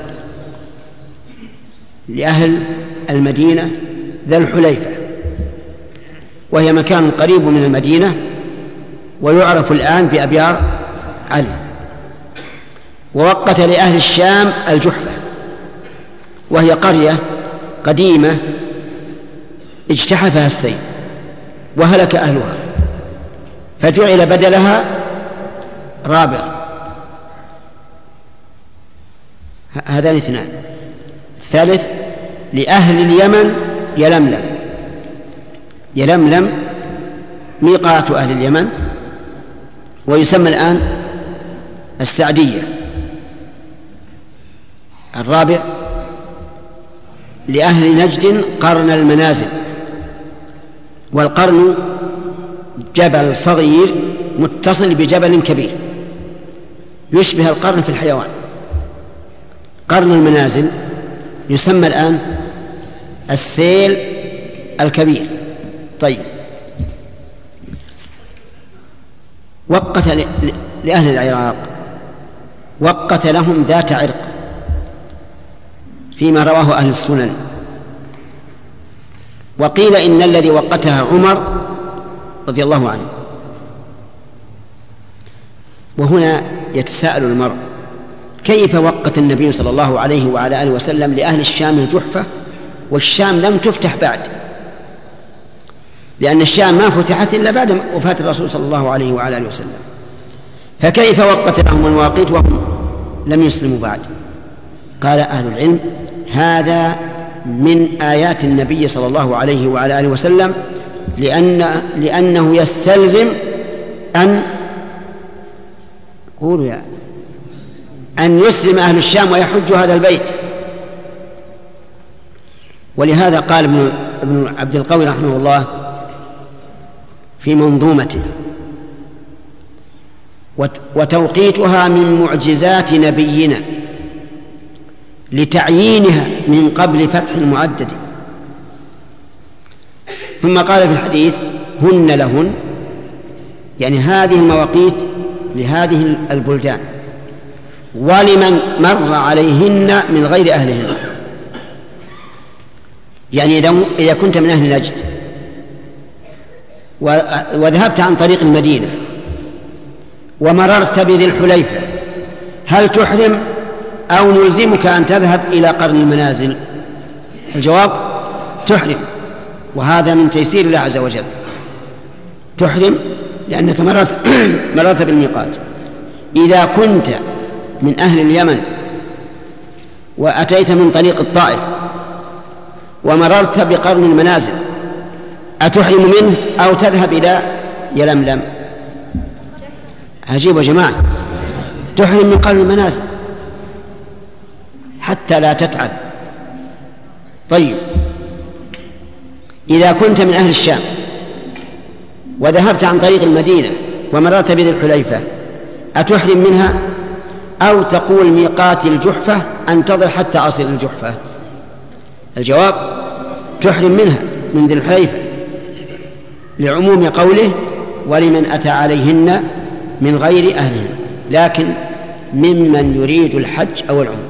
لأهل المدينة ذا الحليفة، وهي مكان قريب من المدينة ويعرف الآن بأبيار علي. ووقت لأهل الشام الجحفة، وهي قرية قديمة اجتحفها السيل وهلك أهلها، فجعل بدلها رابغ. هذان اثنان. الثالث لأهل اليمن يلملم، يلملم ميقات أهل اليمن، ويسمى الآن السعدية. الرابع لأهل نجد قرن المنازل، والقرن جبل صغير متصل بجبل كبير يشبه القرن في الحيوان. قرن المنازل يسمى الآن السيل الكبير. طيب، وقت لأهل العراق، وقت لهم ذات عرق فيما رواه أهل السنن، وقيل إن الذي وقتها عمر رضي الله عنه. وهنا يتساءل المرء كيف وقت النبي صلى الله عليه وعلى آله وسلم لأهل الشام الجحفة والشام لم تفتح بعد، لأن الشام ما فتحت إلا بعد وفاة الرسول صلى الله عليه وعلى آله وسلم، فكيف وقت لهم المواقيت وهم لم يسلموا بعد؟ قال أهل العلم هذا من آيات النبي صلى الله عليه وعلى آله وسلم، لأنه يستلزم أن يسلم أهل الشام ويحجوا هذا البيت. ولهذا قال ابن عبد القوي رحمه الله في منظومته: وتوقيتها من معجزات نبينا لتعيينها من قبل فتح المعدد. ثم قال في الحديث: هن لهن، يعني هذه المواقيت لهذه البلدان ولمن مر عليهن من غير أهلهن. يعني إذا كنت من أهل نجد وذهبت عن طريق المدينة ومررت بذي الحليفة، هل تحرم أو نلزمك أن تذهب إلى قرن المنازل؟ الجواب: تحرم، وهذا من تيسير الله عز وجل. تحرم لأنك مررت بالميقات. إذا كنت من أهل اليمن وأتيت من طريق الطائف ومررت بقرن المنازل، أتحرم منه أو تذهب إلى يلملم؟ عجيب يا جماعة، تحرم من قرن المنازل حتى لا تتعب. طيب، إذا كنت من أهل الشام وذهبت عن طريق المدينة ومررت بذي الحليفة، أتحرم منها أو تقول ميقات الجحفة أنتظر حتى أصل الجحفة؟ الجواب: تحرم منها من ذي الحليفة لعموم قوله: ولمن أتى عليهن من غير أهلهن، لكن ممن يريد الحج أو العمرة،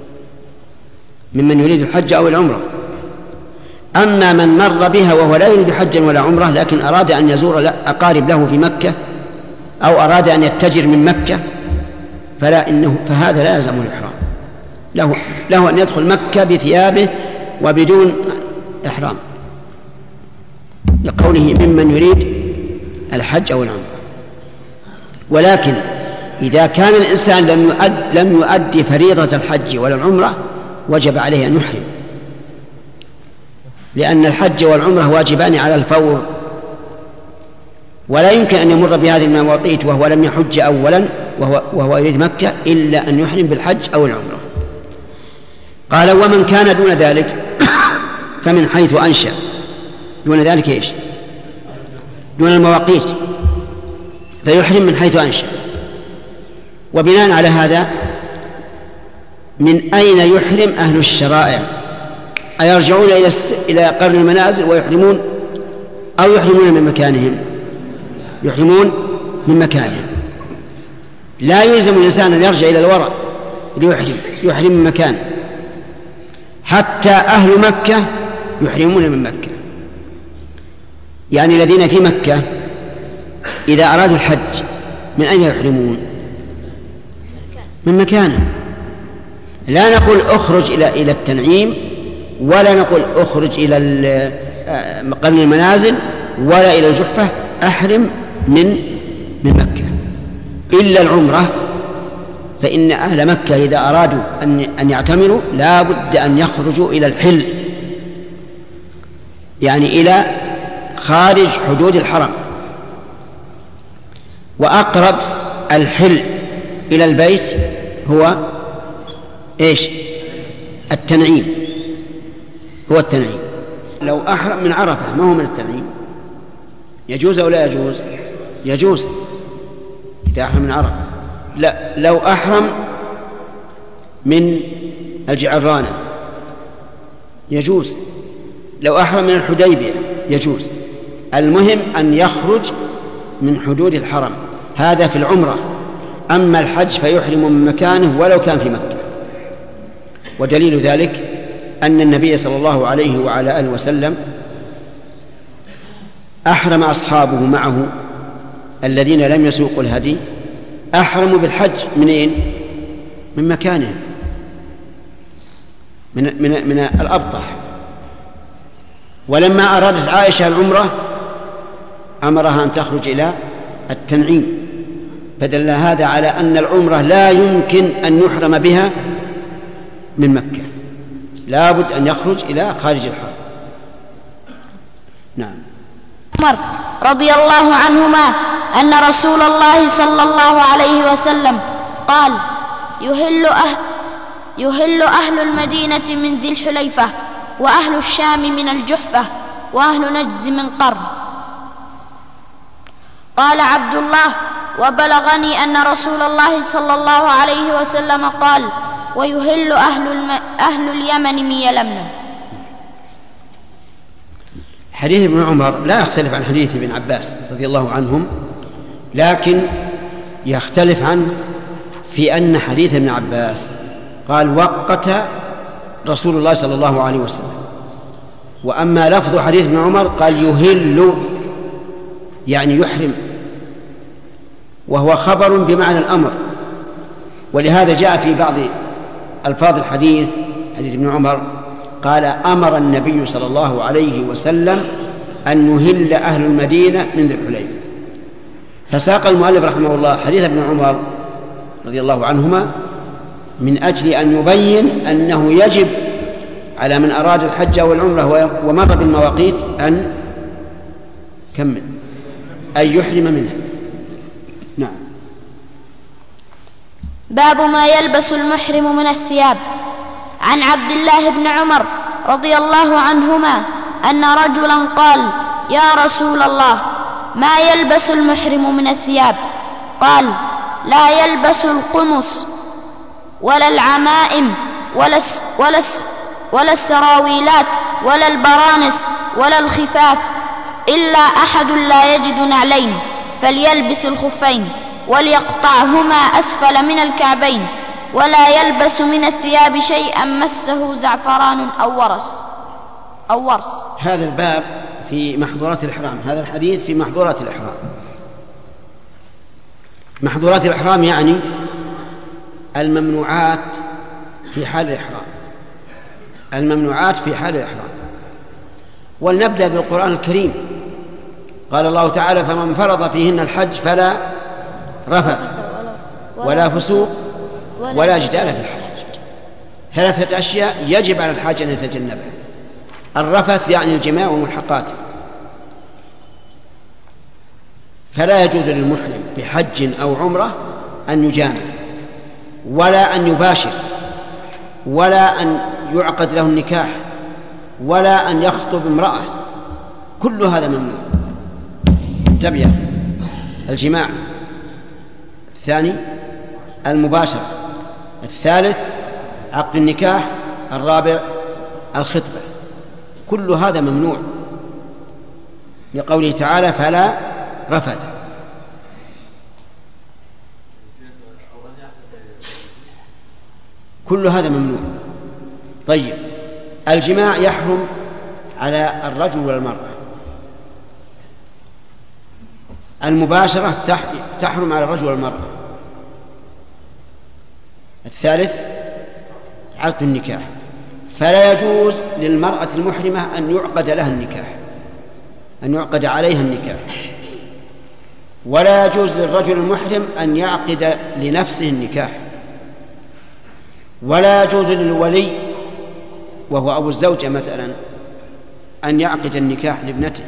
ممن يريد الحج أو العمرة. أما من مر بها وهو لا يريد حجا ولا عمرة لكن أراد أن يزور أقارب له في مكة أو أراد أن يتجر من مكة فهذا لا يلزم الإحرام، له أن يدخل مكة بثيابه وبدون إحرام، لقوله ممن يريد الحج أو العمرة. ولكن إذا كان الإنسان لم يؤدي فريضة الحج ولا العمرة وجب عليه أن يحرم، لأن الحج والعمرة واجبان على الفور، ولا يمكن أن يمر بهذه المواقيت وهو لم يحج أولا وهو يريد مكة إلا أن يحرم بالحج أو العمرة. قال ومن كان دون ذلك فمن حيث أنشأ. دون ذلك إيش؟ دون المواقيت، فيحرم من حيث أنشأ. وبناء على هذا من أين يحرم أهل الشرائع؟ أيرجعون إلى قرن المنازل ويحرمون أو يحرمون من مكانهم؟ يحرمون من مكانهم. لا يلزم الإنسان أن يرجع إلى الوراء يحرم من مكانه. حتى أهل مكة يحرمون من مكة، يعني الذين في مكة إذا أرادوا الحج من أين يحرمون؟ من مكانه. لا نقول أخرج إلى التنعيم، ولا نقول أخرج إلى قرن المنازل، ولا إلى الجحفة، أحرم من مكة. إلا العمرة، فإن أهل مكة إذا أرادوا أن يعتمروا لا بد أن يخرجوا إلى الحل، يعني إلى خارج حدود الحرم. وأقرب الحل إلى البيت هو إيش؟ التنعيم، هو التنعيم. لو أحرم من عرفة ما هو من التنعيم؟ يجوز أو لا يجوز؟ يجوز إذا أحرم من عرفة. لا، لو أحرم من الجعرانة يجوز، لو أحرم من الحديبية يجوز. المهم أن يخرج من حدود الحرم، هذا في العمرة. أما الحج فيحرم من مكانه ولو كان في مكة. ودليل ذلك أن النبي صلى الله عليه وعلى آله وسلم أحرم أصحابه معه الذين لم يسوقوا الهدي، أحرموا بالحج منين؟ من مكانهم، من الأبطح. ولما أرادت عائشة العمرة أمرها أن تخرج إلى التنعيم، فدل هذا على أن العمرة لا يمكن أن يحرم بها من مكة، لا بد أن يخرج إلى خارج الحرم. نعم. عمر رضي الله عنهما أن رسول الله صلى الله عليه وسلم قال: يهل أهل المدينة من ذي الحليفة، وأهل الشام من الجحفة، وأهل نجد من قرن. قال عبد الله: وبلغني أن رسول الله صلى الله عليه وسلم قال: ويهل أهل اليمن من يلملم. حديث ابن عمر لا يختلف عن حديث ابن عباس رضي الله عنهم، لكن يختلف عنه في أن حديث ابن عباس قال وقت رسول الله صلى الله عليه وسلم، وأما لفظ حديث ابن عمر قال يهل، يعني يحرم، وهو خبر بمعنى الأمر. ولهذا جاء في بعض ألفاظ الحديث حديث ابن عمر قال: أمر النبي صلى الله عليه وسلم أن يهل أهل المدينة من ذي الحليفة. فساق المؤلف رحمه الله حديث ابن عمر رضي الله عنهما من أجل أن يبين أنه يجب على من أراد الحج والعمرة ومر بالمواقيت أن يحرم منها. نعم. باب ما يلبس المحرم من الثياب. عن عبد الله بن عمر رضي الله عنهما أن رجلا قال: يا رسول الله، ما يلبس المحرم من الثياب؟ قال: لا يلبس القمص ولا العمائم ولا السراويلات ولا البرانس ولا الخفاف، إلا أحد لا يجد نعلين فليلبس الخفين وليقطعهما أسفل من الكعبين، ولا يلبس من الثياب شيئا مسه زعفران أو ورس. هذا الباب في محظورات الإحرام، هذا الحديث في محظورات الإحرام. محظورات الإحرام يعني الممنوعات في حال الإحرام، الممنوعات في حال الإحرام. ولنبدأ بالقرآن الكريم. قال الله تعالى: فمن فرض فيهن الحج فلا رفث ولا فسوق ولا جدال في الحج. 3 أشياء يجب على الحاج أن يتجنبها. الرفث يعني الجماع وملحقاته، فلا يجوز للمحرم بحج أو عمرة أن يجامع ولا أن يباشر ولا أن يعقد له النكاح ولا أن يخطب امرأة، كل هذا ممنوع. انتبه. الجماع. الثاني المباشرة. الثالث عقد النكاح. الرابع الخطبة. كل هذا ممنوع لقوله تعالى فلا رفث. كل هذا ممنوع. طيب، الجماع يحرم على الرجل والمرأة. المباشرة تحرم على الرجل والمرأة. الثالث عقد النكاح، فلا يجوز للمرأة المحرمة أن يعقد لها النكاح، أن يعقد عليها النكاح، ولا يجوز للرجل المحرم أن يعقد لنفسه النكاح، ولا يجوز للولي وهو أبو الزوجة مثلا أن يعقد النكاح لابنته،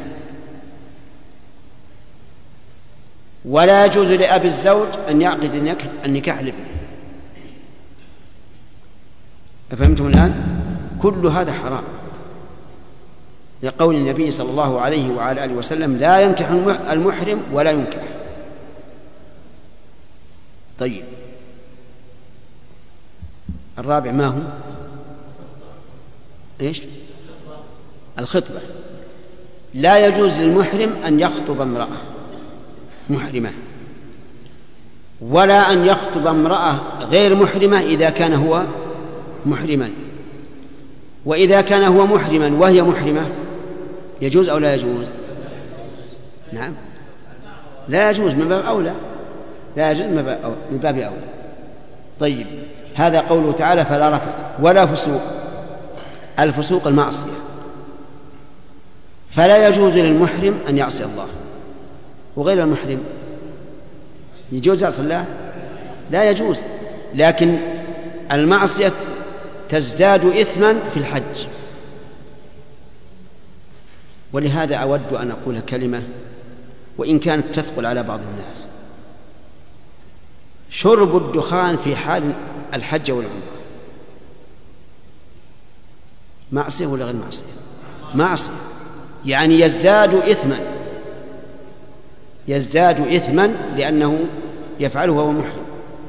ولا يجوز لأبي الزوج أن يعقد النكاح لابنه. أفهمتم الآن؟ كل هذا حرام لقول النبي صلى الله عليه وعلى آله وسلم لا ينكح المحرم ولا ينكح. طيب، الرابع ما هو؟ إيش؟ الخطبة. لا يجوز للمحرم أن يخطب امرأة محرمة ولا أن يخطب امرأة غير محرمة إذا كان هو محرما. وإذا كان هو محرما وهي محرمة يجوز أو لا يجوز؟ نعم، لا يجوز من باب أولى، لا يجوز من باب أولى. طيب، هذا قوله تعالى فلا رفث ولا فسوق. الفسوق المعصية، فلا يجوز للمحرم أن يعصي الله. وغير المحرم يجوز يعصي الله؟ لا يجوز، لكن المعصية تزداد إثما في الحج. ولهذا أود أن أقول كلمة وإن كانت تثقل على بعض الناس: شرب الدخان في حال الحج والعمرة معصية ولا غير معصية؟ معصية، يعني يزداد إثما لأنه يفعله وهو محرم.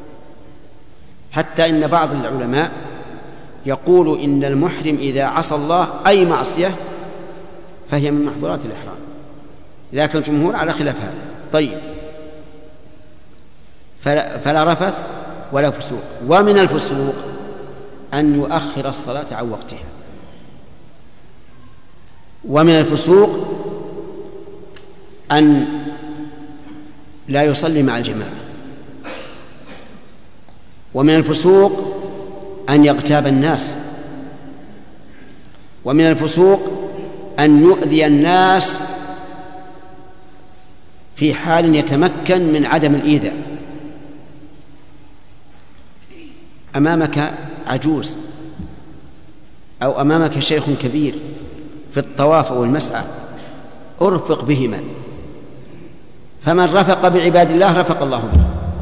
حتى إن بعض العلماء يقول إن المحرم إذا عصى الله أي معصية فهي من محظورات الإحرام، لكن الجمهور على خلاف هذا. طيب، فلا رفث ولا فسوق. ومن الفسوق أن يؤخر الصلاة عن وقتها. ومن الفسوق أن لا يصلي مع الجماعة. ومن الفسوق أن يغتاب الناس. ومن الفسوق أن يؤذي الناس في حال يتمكن من عدم الإيذاء. أمامك عجوز أو أمامك شيخ كبير في الطواف أو المسعى، أرفق بهما، فمن رفق بعباد الله رفق الله به.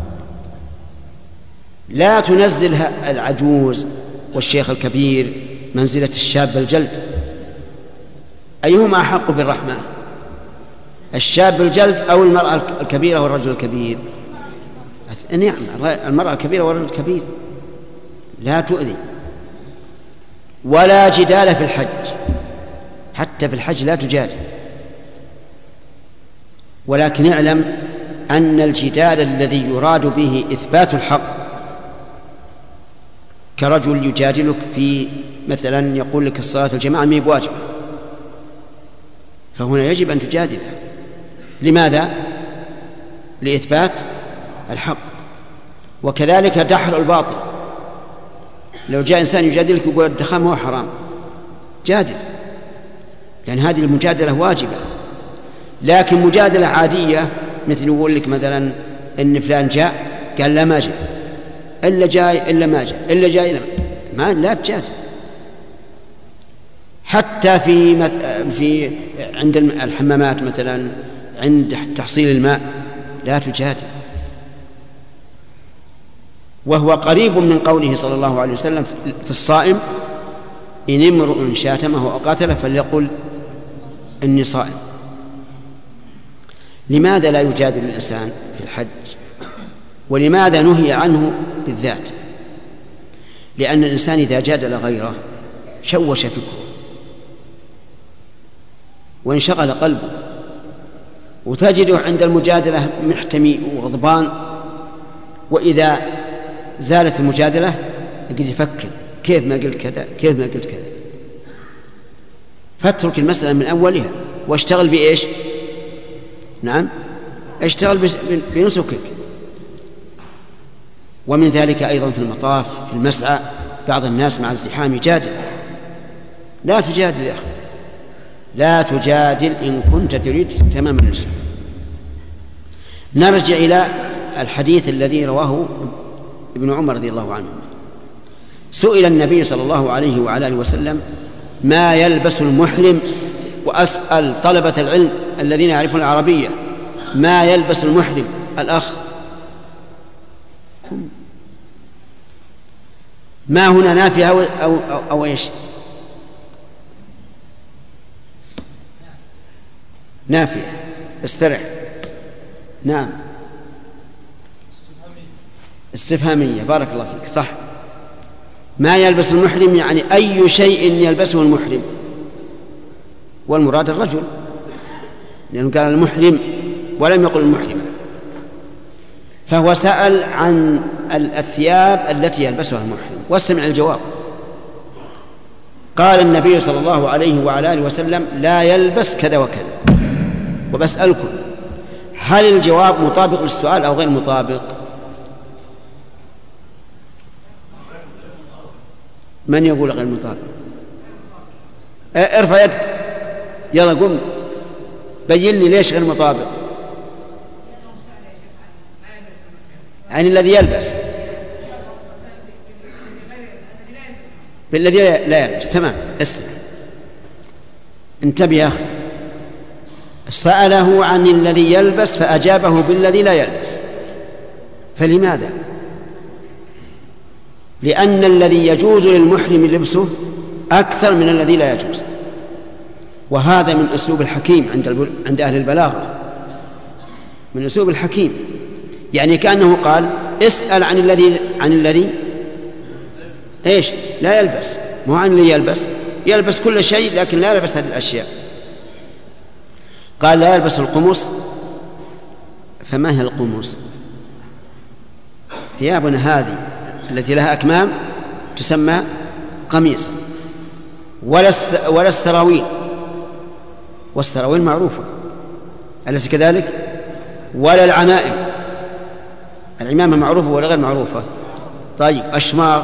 لا تنزل العجوز والشيخ الكبير منزلة الشاب الجلد. أيهما أحق بالرحمة، الشاب الجلد أو المرأة الكبيرة والرجل الكبير؟ نعم، المرأة الكبيرة والرجل الكبير. لا تؤذي. ولا جدال في الحج، حتى في الحج لا تجادل. ولكن اعلم أن الجدال الذي يراد به إثبات الحق، كرجل يجادلك في مثلا يقول لك الصلاة الجماعة ما هي بواجبة، فهنا يجب أن تجادله. لماذا؟ لإثبات الحق. وكذلك دحر الباطل. لو جاء إنسان يجادلك يقول الدخان هو حرام، جادل، لأن هذه المجادلة واجبة. لكن مجادلة عادية مثل يقول لك مثلا إن فلان جاء قال لا ما جاء، إلا جاي إلا ما جاء، إلا جاي إلا ما لا تجادل. حتى في عند الحمامات مثلا، عند تحصيل الماء لا تجادل. وهو قريب من قوله صلى الله عليه وسلم في الصائم: إن امرؤ شاتمه أو قاتله فليقل إني صائم. لماذا لا يجادل الإنسان في الحج؟ ولماذا نهي عنه بالذات؟ لأن الإنسان إذا جادل غيره شوش فكره وانشغل قلبه، وتجده عند المجادلة محتمي وغضبان، وإذا زالت المجادلة يقول يفكر كيف ما قلت كذا، كيف ما قلت كذا. فاترك المسألة من أولها واشتغل بإيش؟ نعم، اشتغل بنسكك. ومن ذلك أيضا في المطاف، في المسعى، بعض الناس مع الزحام يجادل. لا تجادل يا أخي، لا تجادل إن كنت تريد تمام النصح. نرجع إلى الحديث الذي رواه ابن عمر رضي الله عنه. سئل النبي صلى الله عليه وعلى آله وسلم: ما يلبس المحرم؟ وأسأل طلبة العلم الذين يعرفون العربية: ما يلبس المحرم؟ الأخ، ما هنا نافية أو إيش؟ نافية، استرح. نعم، استفهامية، بارك الله فيك، صح. ما يلبس المحرم يعني أي شيء يلبسه المحرم، والمراد الرجل، لأنه قال المحرم ولم يقل المحرمة. فهو سأل عن الثياب التي يلبسها المحرم، واستمع الجواب. قال النبي صلى الله عليه وعلى آله وسلم: لا يلبس كذا وكذا. وبسألكم: هل الجواب مطابق للسؤال أو غير مطابق؟ من يقول غير مطابق؟ ارفع يدك، يلا قم بين لي ليش غير مطابق. يعني الذي يلبس بالذي لا يلبس. تمام، اسمع، انتبه يا أخي. سأله عن الذي يلبس فأجابه بالذي لا يلبس. فلماذا؟ لأن الذي يجوز للمحرم لبسه أكثر من الذي لا يجوز، وهذا من أسلوب الحكيم عند أهل البلاغة، من أسلوب الحكيم. يعني كأنه قال: اسأل عن الذي إيش؟ لا يلبس، مو عن الذي يلبس كل شيء لكن لا يلبس هذه الأشياء. قال: لا يلبس القمص. فما هي القمص؟ ثيابنا هذه التي لها أكمام تسمى قميص. ولا السراويل، والسراويل معروفة، أليس كذلك؟ ولا العمائم، العمامة معروفة ولا غير معروفة؟ طيب، أشماغ،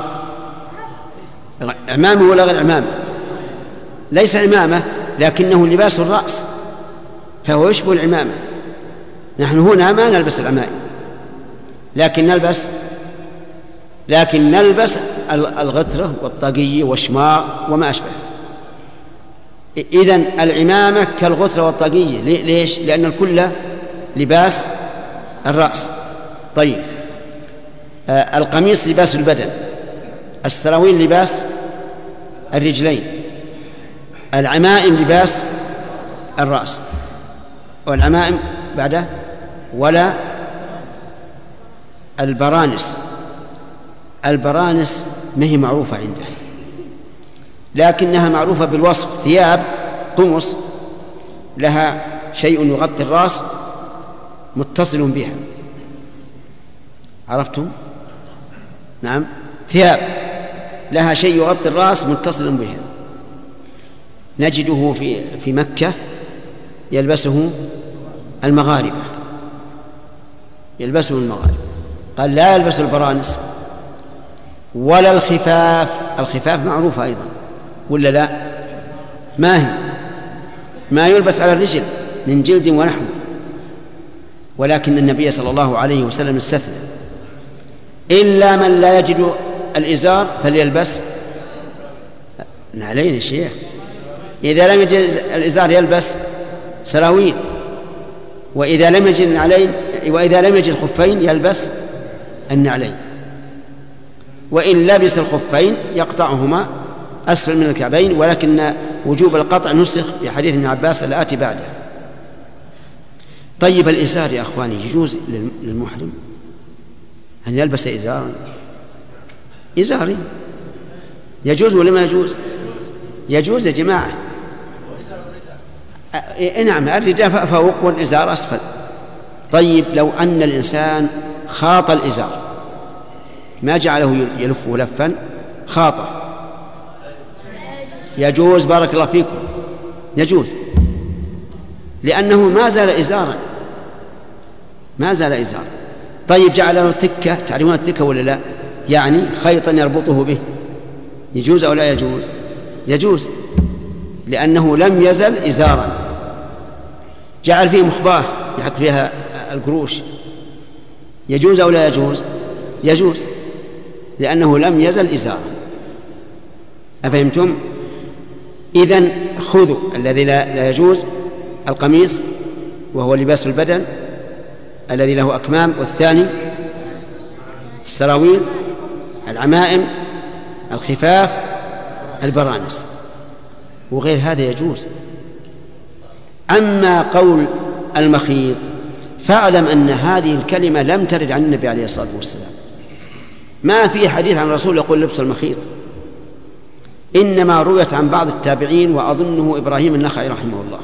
عمامة ولا غير عمامة؟ ليس عمامة لكنه لباس الرأس، فهو يشبه العمامة. نحن هنا ما نلبس العمائم، لكن نلبس الغترة والطاقية والشماغ وما أشبه. إذن العمامة كالغترة والطاقية. ليش؟ لأن الكل لباس الرأس. طيب، القميص لباس البدن، السراويل لباس الرجلين، العمائم لباس الرأس، والعمائم بعده. ولا البرانس ما هي معروفة عنده، لكنها معروفة بالوصف: ثياب قمص لها شيء يغطي الرأس متصل بها. عرفتم؟ نعم، ثياب لها شيء يغطي الرأس متصل بها. نجده في مكة يلبسه المغاربة، قال: لا يلبس البرانس ولا الخفاف معروفة أيضا ولا لا؟ ما هي؟ ما يلبس على الرجل من جلد ونحو. ولكن النبي صلى الله عليه وسلم استثنى إلا من لا يجد الإزار فليلبس نعلين يا شيخ. إذا لم يجد الإزار يلبس سراويل، وإذا لم يجد النعلين وإذا لم يجد الخفين يلبس النعلين، وإن لبس الخفين يقطعهما أسفل من الكعبين، ولكن وجوب القطع نسخ بحديث ابن عباس الآتي بعده. طيب الإزار يا أخواني يجوز للمحرم أن يلبس إزارا؟ إزاري يجوز ولا ما يجوز؟ يجوز يا جماعة. نعم، الرداء فوق والإزار أسفل. طيب لو أن الإنسان خاط الإزار، ما جعله يلفه لفا، خاطه، يجوز؟ بارك الله فيكم، يجوز، لأنه ما زال إزارا، ما زال إزارا. طيب جعل له تكة، تعرفون التكة ولا لا؟ يعني خيطا يربطه به، يجوز أو لا يجوز؟ يجوز، لأنه لم يزل إزارا. جعل فيه مخباه يحط فيها القروش، يجوز أو لا يجوز؟ يجوز، لأنه لم يزل إزارا. أفهمتم؟ إذن خذوا الذي لا يجوز القميص وهو لباس البدن الذي له أكمام، والثاني السراويل، العمائم، الخفاف، البرانس، وغير هذا يجوز. أما قول المخيط فاعلم أن هذه الكلمة لم ترد عن النبي عليه الصلاة والسلام، ما في حديث عن الرسول يقول لبس المخيط، إنما رويت عن بعض التابعين وأظنه إبراهيم النخعي رحمه الله.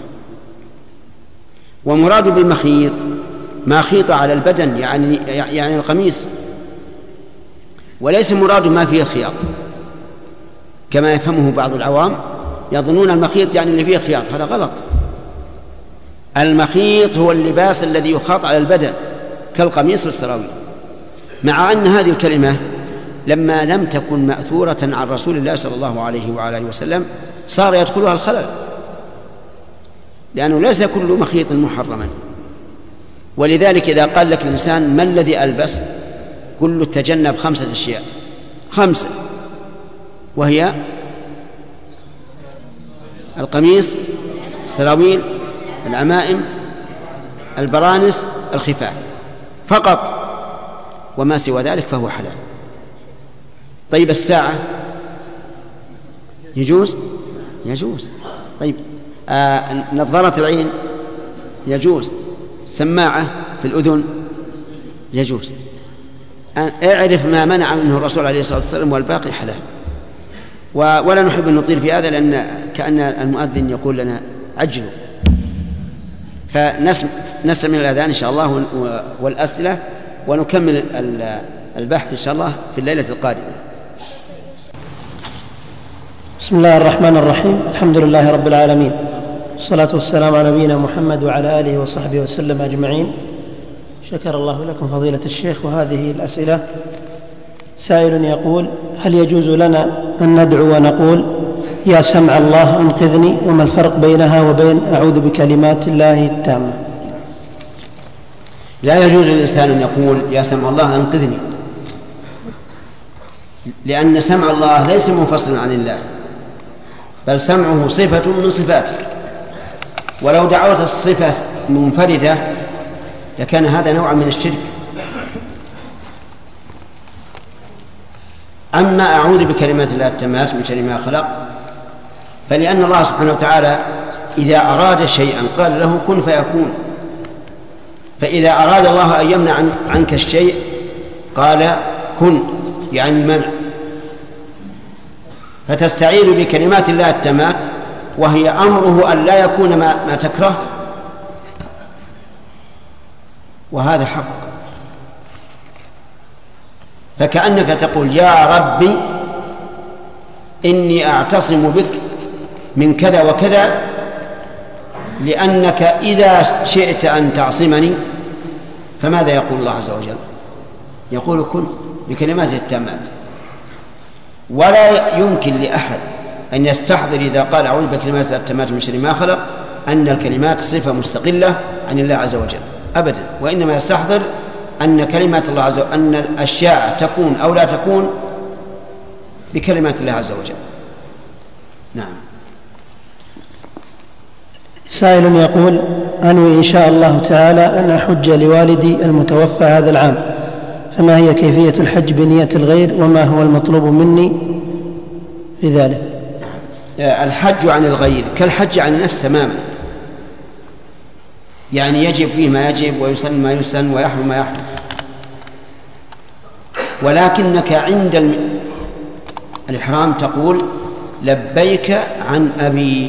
ومراد بالمخيط ما خيط على البدن، يعني القميص، وليس مراد ما فيه الخياط كما يفهمه بعض العوام، يظنون المخيط يعني اللي فيه خياط، هذا غلط. المخيط هو اللباس الذي يخاط على البدن كالقميص والسراويل، مع أن هذه الكلمة لما لم تكن مأثورة عن رسول الله صلى الله عليه وعلى آله وسلم صار يدخلها الخلل، لأنه ليس كل مخيط محرما. ولذلك إذا قال لك الإنسان ما الذي ألبس، قل له تجنب 5 أشياء، 5، وهي القميص، السراويل، العمائم، البرانس، الخفاف فقط، وما سوى ذلك فهو حلال. طيب الساعة يجوز؟ يجوز. طيب نظارة العين يجوز، سماعة في الأذن يجوز. اعرف ما منع منه الرسول عليه الصلاة والسلام والباقي حلال. ولا نحب أن نطيل في هذا، لأن كأن المؤذن يقول لنا عجلوا، فنستمع الأذان إن شاء الله والأسئلة، ونكمل البحث إن شاء الله في الليلة القادمة. بسم الله الرحمن الرحيم، الحمد لله رب العالمين، والصلاة والسلام على نبينا محمد وعلى آله وصحبه وسلم أجمعين. شكر الله لكم فضيلة الشيخ. وهذه الأسئلة: سائل يقول: هل يجوز لنا أن ندعو ونقول يا سمع الله أنقذني، وما الفرق بينها وبين أعوذ بكلمات الله التامة؟ لا يجوز للإنسان أن يقول يا سمع الله أنقذني، لأن سمع الله ليس منفصلا عن الله، بل سمعه صفة من صفاته، ولو دعوت الصفة منفردة لكان هذا نوعا من الشرك. أما أعوذ بكلمات الله التامات من شر ما خلق، فلأن الله سبحانه وتعالى إذا أراد شيئا قال له كن فيكون، فإذا أراد الله أن يمنع عنك الشيء قال كن، يعني المنع. فتستعيذ بكلمات الله التامات، وهي أمره أن لا يكون ما تكره، وهذا حق. فكأنك تقول يا ربي إني أعتصم بك من كذا وكذا، لأنك إذا شئت أن تعصمني فماذا يقول الله عز وجل؟ يقول كن بكلمات التامات. ولا يمكن لأحد أن يستحضر إذا قال أعوذ بكلمات التامات من شر ما خلق أن الكلمات صفة مستقلة عن الله عز وجل أبدا، وإنما يستحضر أن كلمات الله عز وجل، أن الأشياء تكون أو لا تكون بكلمات الله عز وجل. نعم. سائل يقول: أنوي إن شاء الله تعالى أن أحج لوالدي المتوفى هذا العام، فما هي كيفية الحج بنية الغير، وما هو المطلوب مني في ذلك؟ الحج عن الغير كالحج عن النفس تماما، يعني يجب فيه ما يجب ويسن ما يسن ويحرم ما يحرم، ولكنك عند الإحرام تقول: لبيك عن أبي،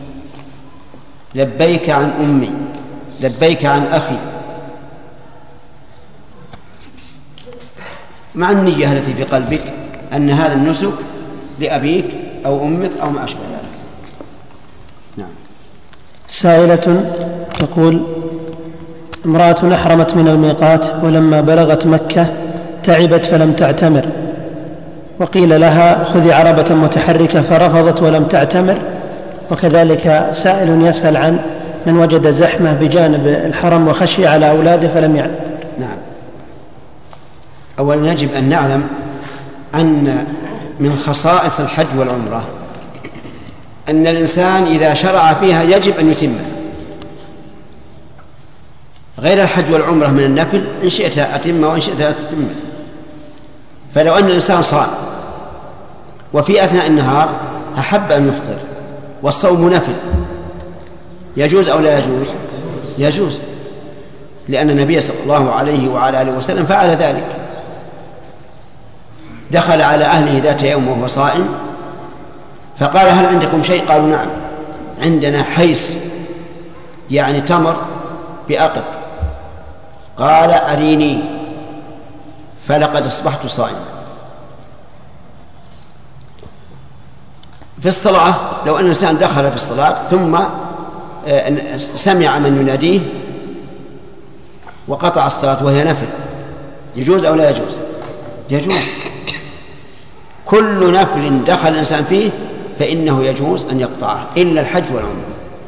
لبيك عن أمي، لبيك عن أخي، مع النية التي في قلبك أن هذا النسك لأبيك أو أمك أو ما أشبه ذلك. نعم. سائلة تقول: امرأة أحرمت من الميقات ولما بلغت مكة تعبت فلم تعتمر، وقيل لها خذي عربة متحركة فرفضت ولم تعتمر. وكذلك سائل يسأل عن من وجد زحمة بجانب الحرم وخشي على أولاده فلم يعد. نعم. أولا يجب أن نعلم أن من خصائص الحج والعمرة أن الإنسان إذا شرع فيها يجب أن يتمه، غير الحج والعمرة من النفل إن شئت أتمه وإن شئت لا تتمه. فلو أن الإنسان صام وفي أثناء النهار أحب أن يفطر والصوم نفل، يجوز أو لا يجوز؟ يجوز، لأن النبي صلى الله عليه وعلى آله وسلم فعل ذلك. دخل على أهله ذات يوم وهو صائم فقال: هل عندكم شيء؟ قالوا: نعم، عندنا حيس، يعني تمر بأقط. قال: أريني، فلقد أصبحت صائما. في الصلاة لو أن الإنسان دخل في الصلاة ثم سمع من يناديه وقطع الصلاة وهي نفل، يجوز أو لا يجوز؟ يجوز. كل نفل دخل الإنسان فيه فإنه يجوز أن يقطعه إلا الحج والعمرة،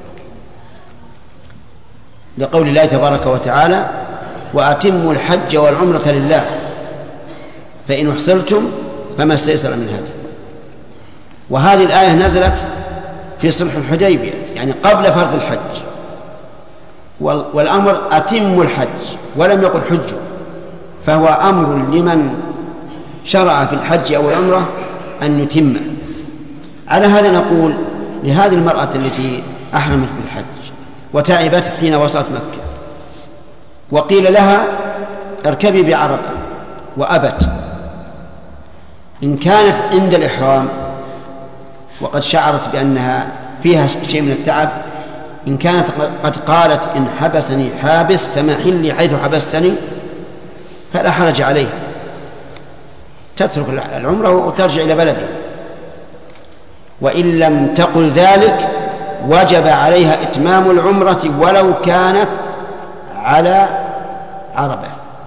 لقول الله تبارك وتعالى: وأتموا الحج والعمرة لله فإن أحصرتم فما استيسر من هدي. وهذه الآية نزلت في صلح الحديبية، يعني قبل فرض الحج، والأمر أتموا الحج ولم يقل حجوا، فهو أمر لمن شرع في الحج أو العمرة أن يتم. على هذا نقول لهذه المرأة التي أحرمت بالحج وتعبت حين وصلت مكة وقيل لها اركبي بعربة وأبت، إن كانت عند الإحرام وقد شعرت بأنها فيها شيء من التعب، إن كانت قد قالت: إن حبسني حابس فمحلي حيث حبستني، فلا حرج عليها، تترك العمرة وترجع إلى بلدها. وإن لم تقل ذلك وجب عليها إتمام العمرة ولو كانت على عربة،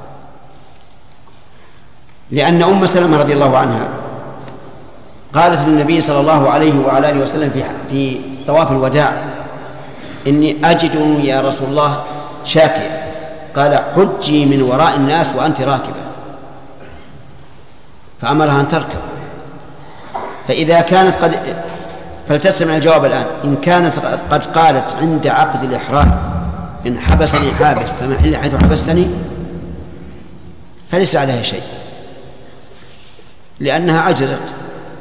لأن أم سلمة رضي الله عنها قالت للنبي صلى الله عليه وعلى آله وسلم في طواف الوداع: إني أجد يا رسول الله شاكيا. قال: حجي من وراء الناس وأنت راكبة، فأمرها أن تركب. فإذا كانت فلتستمع الجواب الآن. إن كانت قد قالت عند عقد الإحرام: إن حبسني حابس فمحل حيث حبستني، فليس عليها شيء لأنها عجزت.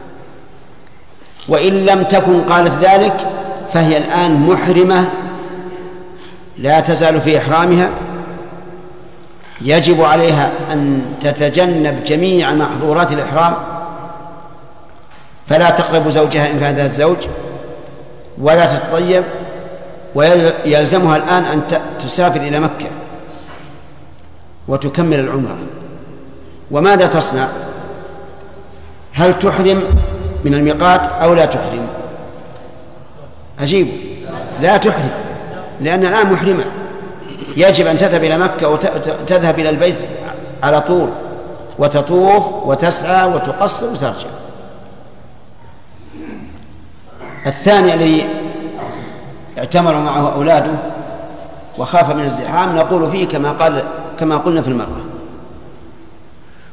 وإن لم تكن قالت ذلك فهي الآن محرمة لا تزال في إحرامها، يجب عليها أن تتجنب جميع محظورات الإحرام، فلا تقرب زوجها إن كان ذات زوج، ولا تتطيب، ويلزمها الآن أن تسافر إلى مكة وتكمل العمرة. وماذا تصنع؟ هل تحرم من الميقات أو لا تحرم؟ أجيب: لا تحرم، لأن الآن محرمة، يجب أن تذهب إلى مكة وتذهب إلى البيت على طول وتطوف وتسعى وتقصر وترجع. الثاني الذي اعتمر معه أولاده وخاف من الزحام نقول فيه كما قلنا في المرة: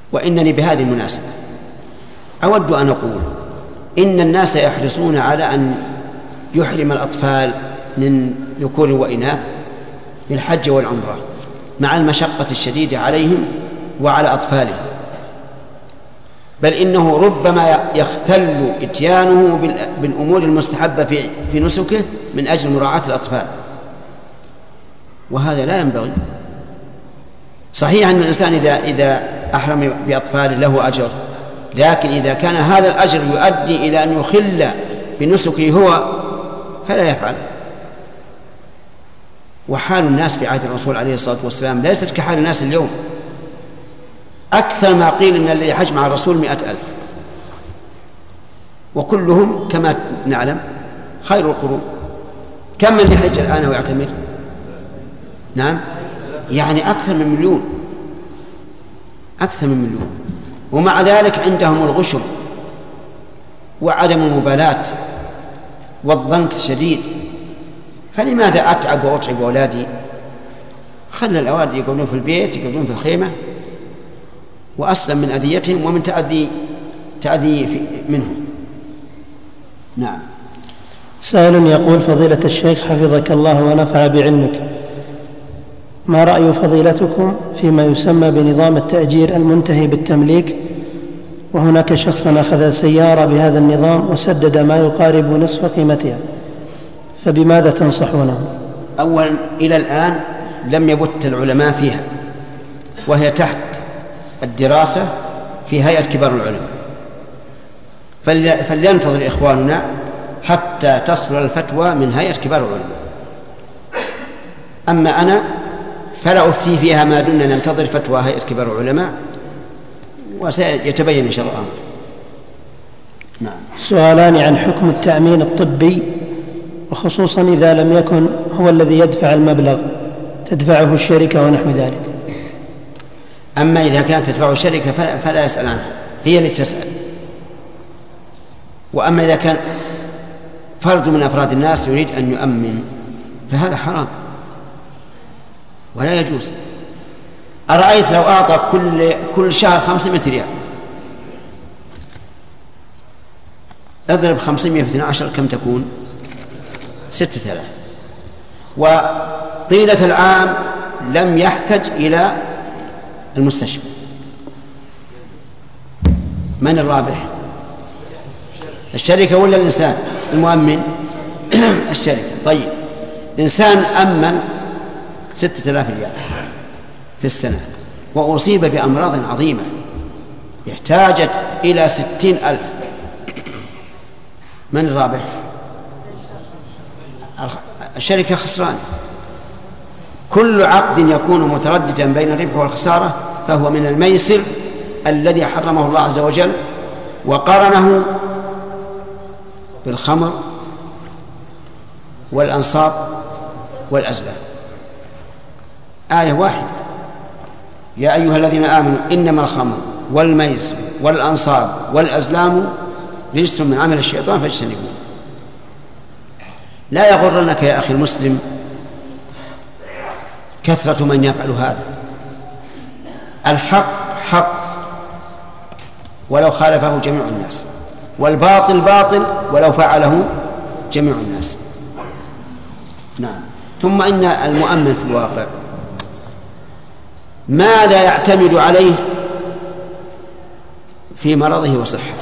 وإنني بهذه المناسبة أود أن أقول إن الناس يحرصون على أن يحرم الأطفال من ذكور وإناث بالحج والعمرة مع المشقة الشديدة عليهم وعلى أطفالهم، بل إنه ربما يختل إتيانه بالأمور المستحبة في نسكه من أجل مراعاة الأطفال، وهذا لا ينبغي. صحيح أن الإنسان إذا أحرم بأطفاله له أجر، لكن إذا كان هذا الأجر يؤدي إلى أن يخل بنسكه هو فلا يفعل. وحال الناس في عهد الرسول عليه الصلاة والسلام ليست كحال الناس اليوم. أكثر ما قيل إن الذي حج مع الرسول 100,000، وكلهم كما نعلم خير القرون. كم من يحج الآن ويعتمر؟ نعم، يعني أكثر من 1,000,000، أكثر من 1,000,000. ومع ذلك عندهم الغشم وعدم المبالاة والضنك الشديد. فلماذا أتعب وأتعب أولادي؟ خلى الأولاد يقعدون في البيت، يقعدون في الخيمة، وأسلم من أذيتهم ومن تأذي منهم. نعم. سائل يقول: فضيلة الشيخ حفظك الله ونفع بعلمك، ما رأي فضيلتكم فيما يسمى بنظام التأجير المنتهي بالتمليك، وهناك شخص أخذ سيارة بهذا النظام وسدد ما يقارب نصف قيمتها، فبماذا تنصحونه؟ أولا، إلى الآن لم يبت العلماء فيها، وهي تحت الدراسة في هيئة كبار العلماء، فلينتظر إخواننا حتى تصل الفتوى من هيئة كبار العلماء. أما أنا فلا أفتي فيها ما دمنا ننتظر فتوى هيئة كبار العلماء، وسيتبين إن شاء الله الأمر. نعم. سؤالان عن حكم التأمين الطبي، وخصوصا إذا لم يكن هو الذي يدفع المبلغ، تدفعه الشركة ونحو ذلك. أما إذا كانت تدفعه الشركة فلا يسأل عنها، هي اللي تسأل. وأما إذا كان فرد من أفراد الناس يريد أن يؤمن فهذا حرام ولا يجوز. أرأيت لو أعطى كل شهر 500 ريال، اضرب 500 في 12 كم تكون؟ 6,000. وطيلة العام لم يحتج إلى المستشفى، من الرابح؟ الشركة ولا الإنسان المؤمن؟ الشركة. طيب، إنسان أمن 6,000 ريال في السنة وأصيب بأمراض عظيمة احتاجت إلى 60,000، من الرابح؟ الشركة خسران. كل عقد يكون مترددا بين الربح والخسارة فهو من الميسر الذي حرمه الله عز وجل، وقارنه بالخمر والأنصاب والأزلام. آية واحدة: يا أيها الذين آمنوا إنما الخمر والميسر والأنصاب والأزلام رجس من عمل الشيطان فاجتنبوه. لا يغرنك يا أخي المسلم كثرة من يفعل هذا. الحق حق ولو خالفه جميع الناس، والباطل باطل ولو فعله جميع الناس. نعم. ثم إن المؤمن في الواقع ماذا يعتمد عليه في مرضه وصحته؟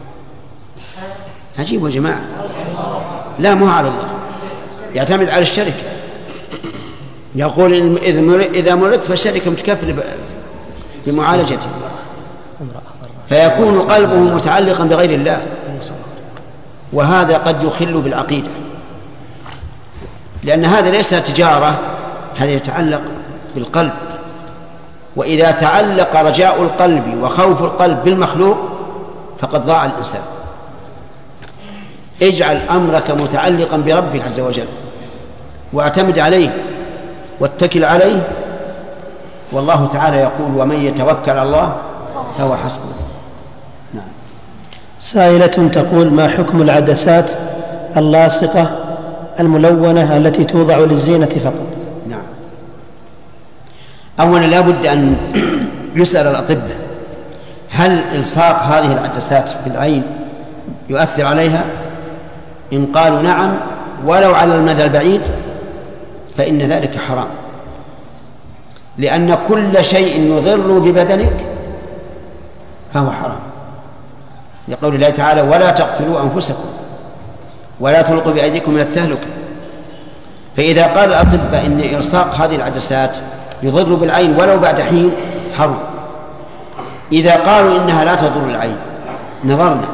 عجيب يا جماعة. لا، مو على الله، يعتمد على الشركة. يقول إذا مرضت فالشركة متكفلة بمعالجته، فيكون قلبه متعلقا بغير الله، وهذا قد يخل بالعقيدة، لأن هذا ليس تجارة، هذا يتعلق بالقلب. وإذا تعلق رجاء القلب وخوف القلب بالمخلوق فقد ضاع الإنسان. اجعل أمرك متعلقا بربك عز وجل، واعتمد عليه واتكل عليه، والله تعالى يقول: ومن يتوكل على الله فهو حسبه. نعم. سائلة تقول: ما حكم العدسات اللاصقة الملونة التي توضع للزينة فقط؟ نعم. أولا لا بد أن يسأل الأطباء هل إلصاق هذه العدسات بالعين يؤثر عليها؟ إن قالوا نعم ولو على المدى البعيد فإن ذلك حرام، لأن كل شيء يضر ببدنك فهو حرام، لقول الله تعالى ولا تقتلوا أنفسكم ولا تلقوا بأيديكم من التهلكة. فإذا قال الأطباء إن إلصاق هذه العدسات يضر بالعين ولو بعد حين حرم. إذا قالوا إنها لا تضر العين نظرنا،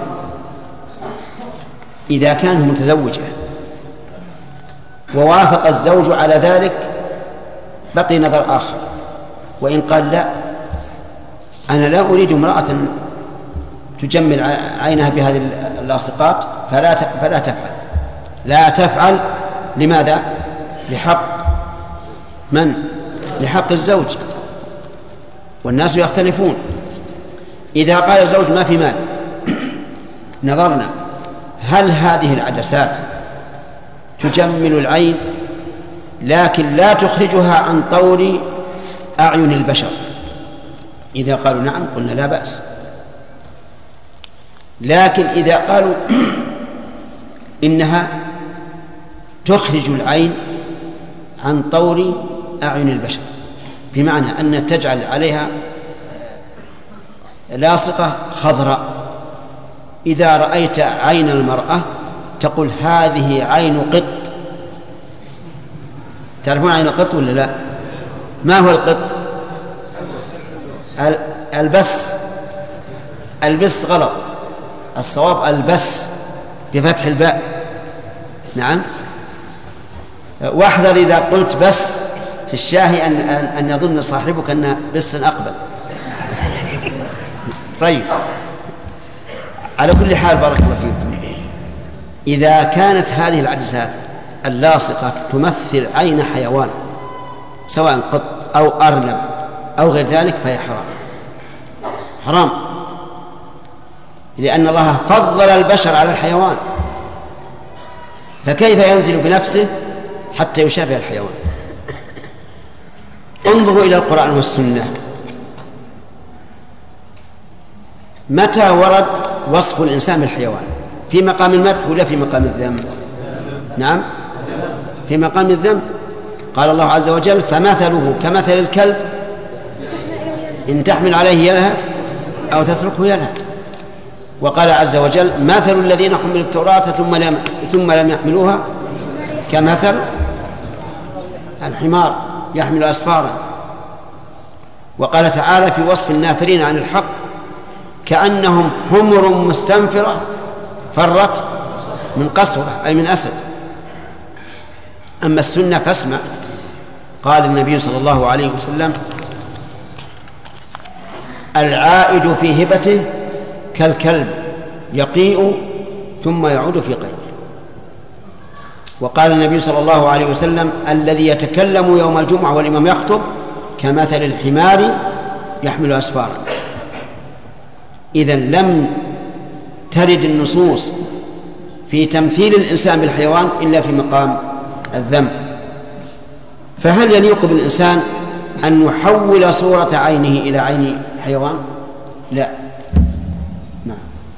إذا كانت متزوجة ووافق الزوج على ذلك بقي نظر آخر، وإن قال لا أنا لا أريد امرأة تجمل عينها بهذه اللاصقات فلا تفعل. لا تفعل. لماذا؟ لحق من؟ لحق الزوج، والناس يختلفون. إذا قال الزوج ما في مال نظرنا هل هذه العدسات تجمل العين لكن لا تخرجها عن طور أعين البشر؟ إذا قالوا نعم قلنا لا بأس. لكن إذا قالوا إنها تخرج العين عن طور أعين البشر، بمعنى أن تجعل عليها لاصقة خضراء، إذا رأيت عين المرأة تقول هذه عين قط. تعرفون عين القط ولا لا؟ ما هو القط؟ البس. البس غلط، الصواب البس بفتح الباء. نعم. واحذر إذا قلت بس في الشاهي أن يظن صاحبك أن بس أقبل. طيب، على كل حال بارك الله فيكم، إذا كانت هذه العدسات اللاصقة تمثل عين حيوان سواء قط أو أرنب أو غير ذلك فهي حرام. حرام، لأن الله فضل البشر على الحيوان، فكيف ينزل بنفسه حتى يشابه الحيوان؟ انظروا إلى القرآن والسنة، متى ورد وصف الإنسان بالحيوان؟ في مقام المدح ولا في مقام الذم؟ نعم، في مقام الذم. قال الله عز وجل فمثله كمثل الكلب إن تحمل عليه يلهث أو تتركه يلهث. وقال عز وجل مثل الذين حملوا التوراة ثم لم يحملوها كمثل الحمار يحمل أسفارا. وقال تعالى في وصف النافرين عن الحق كأنهم حمر مستنفرة فرت من قسورة أي من أسد. أما السنة فاسمع، قال النبي صلى الله عليه وسلم العائد في هبته كالكلب يقيء ثم يعود في قيء. وقال النبي صلى الله عليه وسلم الذي يتكلم يوم الجمعة والإمام يخطب كمثل الحمار يحمل أسفارا. إذن لم ترد النصوص في تمثيل الإنسان بالحيوان إلا في مقام الذم. فهل يليق بالإنسان أن يحول صورة عينه إلى عين حيوان؟ لا. نعم.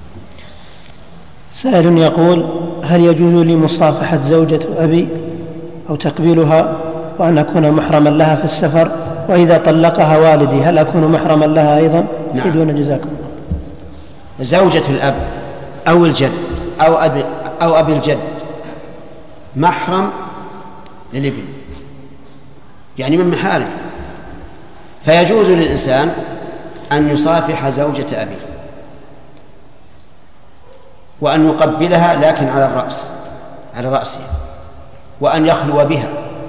سائل يقول هل يجوز لي مصافحة زوجة أبي أو تقبيلها وأن أكون محرما لها في السفر، وإذا طلقها والدي هل أكون محرما لها أيضا؟ نعم. فيدونا جزاكم. زوجة الأب أو الجد أو أبي الجد محرم للابن، يعني من محارمه، فيجوز للإنسان أن يصافح زوجة أبيه وأن يقبلها لكن على الرأس، على رأسه، وأن يخلو بها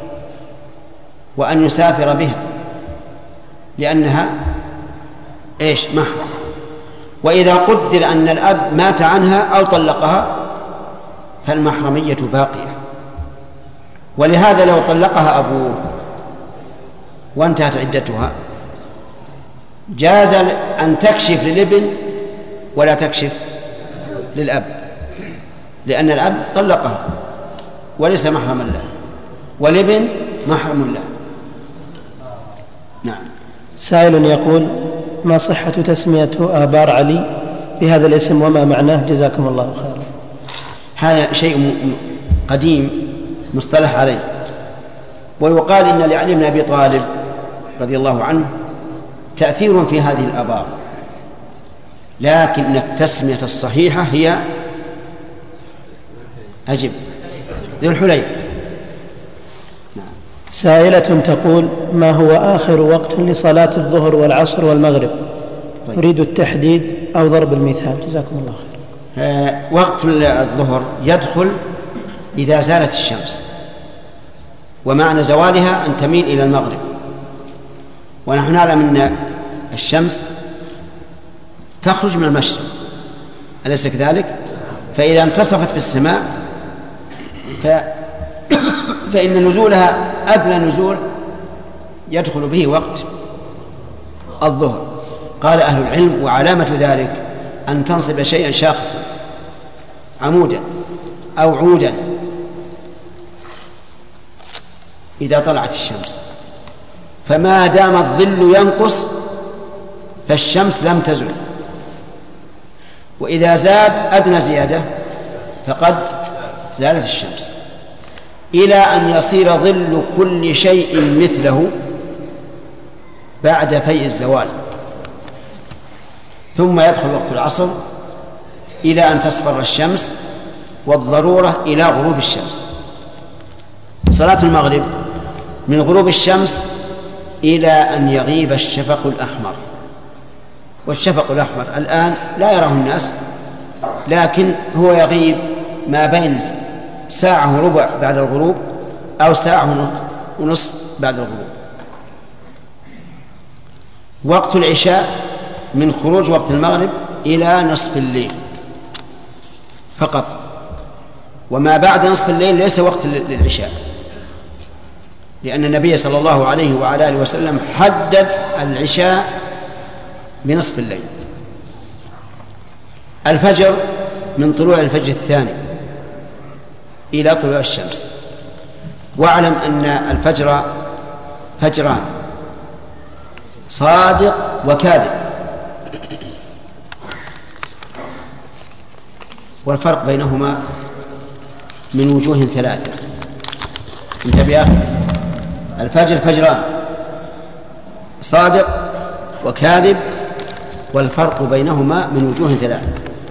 وأن يسافر بها لأنها محرم. وإذا قدر أن الأب مات عنها أو طلقها فالمحرمية باقية. ولهذا لو طلقها أبوه وانتهت عدتها جاز أن تكشف للابن ولا تكشف للأب، لأن الأب طلقها وليس محرما له، والابن محرم له. نعم. سائل يقول ما صحة تسمية آبار علي بهذا الاسم وما معناه؟ جزاكم الله خيرا. هذا شيء قديم مصطلح عليه، ويقال إن لعلي بن أبي طالب رضي الله عنه تأثير في هذه الآبار، لكن التسمية الصحيحة هي أجب ذو الحليفة. سائلة تقول: ما هو آخر وقت لصلاة الظهر والعصر والمغرب؟ طيب. أريد التحديد أو ضرب المثال، جزاكم الله خير. وقت الظهر يدخل إذا زالت الشمس، ومعنى زوالها أن تميل إلى المغرب، ونحن نعلم أن الشمس تخرج من المشرق، أليس كذلك؟ فإذا انتصفت في السماء فإن نزولها أدنى نزول يدخل به وقت الظهر. قال أهل العلم: وعلامة ذلك أن تنصب شيئا شاخصا، عمودا أو عودا، إذا طلعت الشمس، فما دام الظل ينقص فالشمس لم تزل، وإذا زاد أدنى زيادة فقد زالت الشمس، إلى أن يصير ظل كل شيء مثله بعد فيء الزوال، ثم يدخل وقت العصر إلى أن تصفر الشمس، والضرورة إلى غروب الشمس. صلاة المغرب من غروب الشمس إلى أن يغيب الشفق الأحمر، والشفق الأحمر الآن لا يراه الناس، لكن هو يغيب ما بين ساعة وربع بعد الغروب أو ساعة ونصف بعد الغروب. وقت العشاء من خروج وقت المغرب إلى نصف الليل فقط، وما بعد نصف الليل ليس وقت للعشاء، لأن النبي صلى الله عليه وعلى آله وسلم حدد العشاء بنصف الليل. الفجر من طلوع الفجر الثاني إلى طلوع الشمس. واعلم أن الفجر فجران: صادق وكاذب، والفرق بينهما من وجوه ثلاثة. انتبه يا أخي، الفجر فجران: صادق وكاذب، والفرق بينهما من وجوه ثلاثة.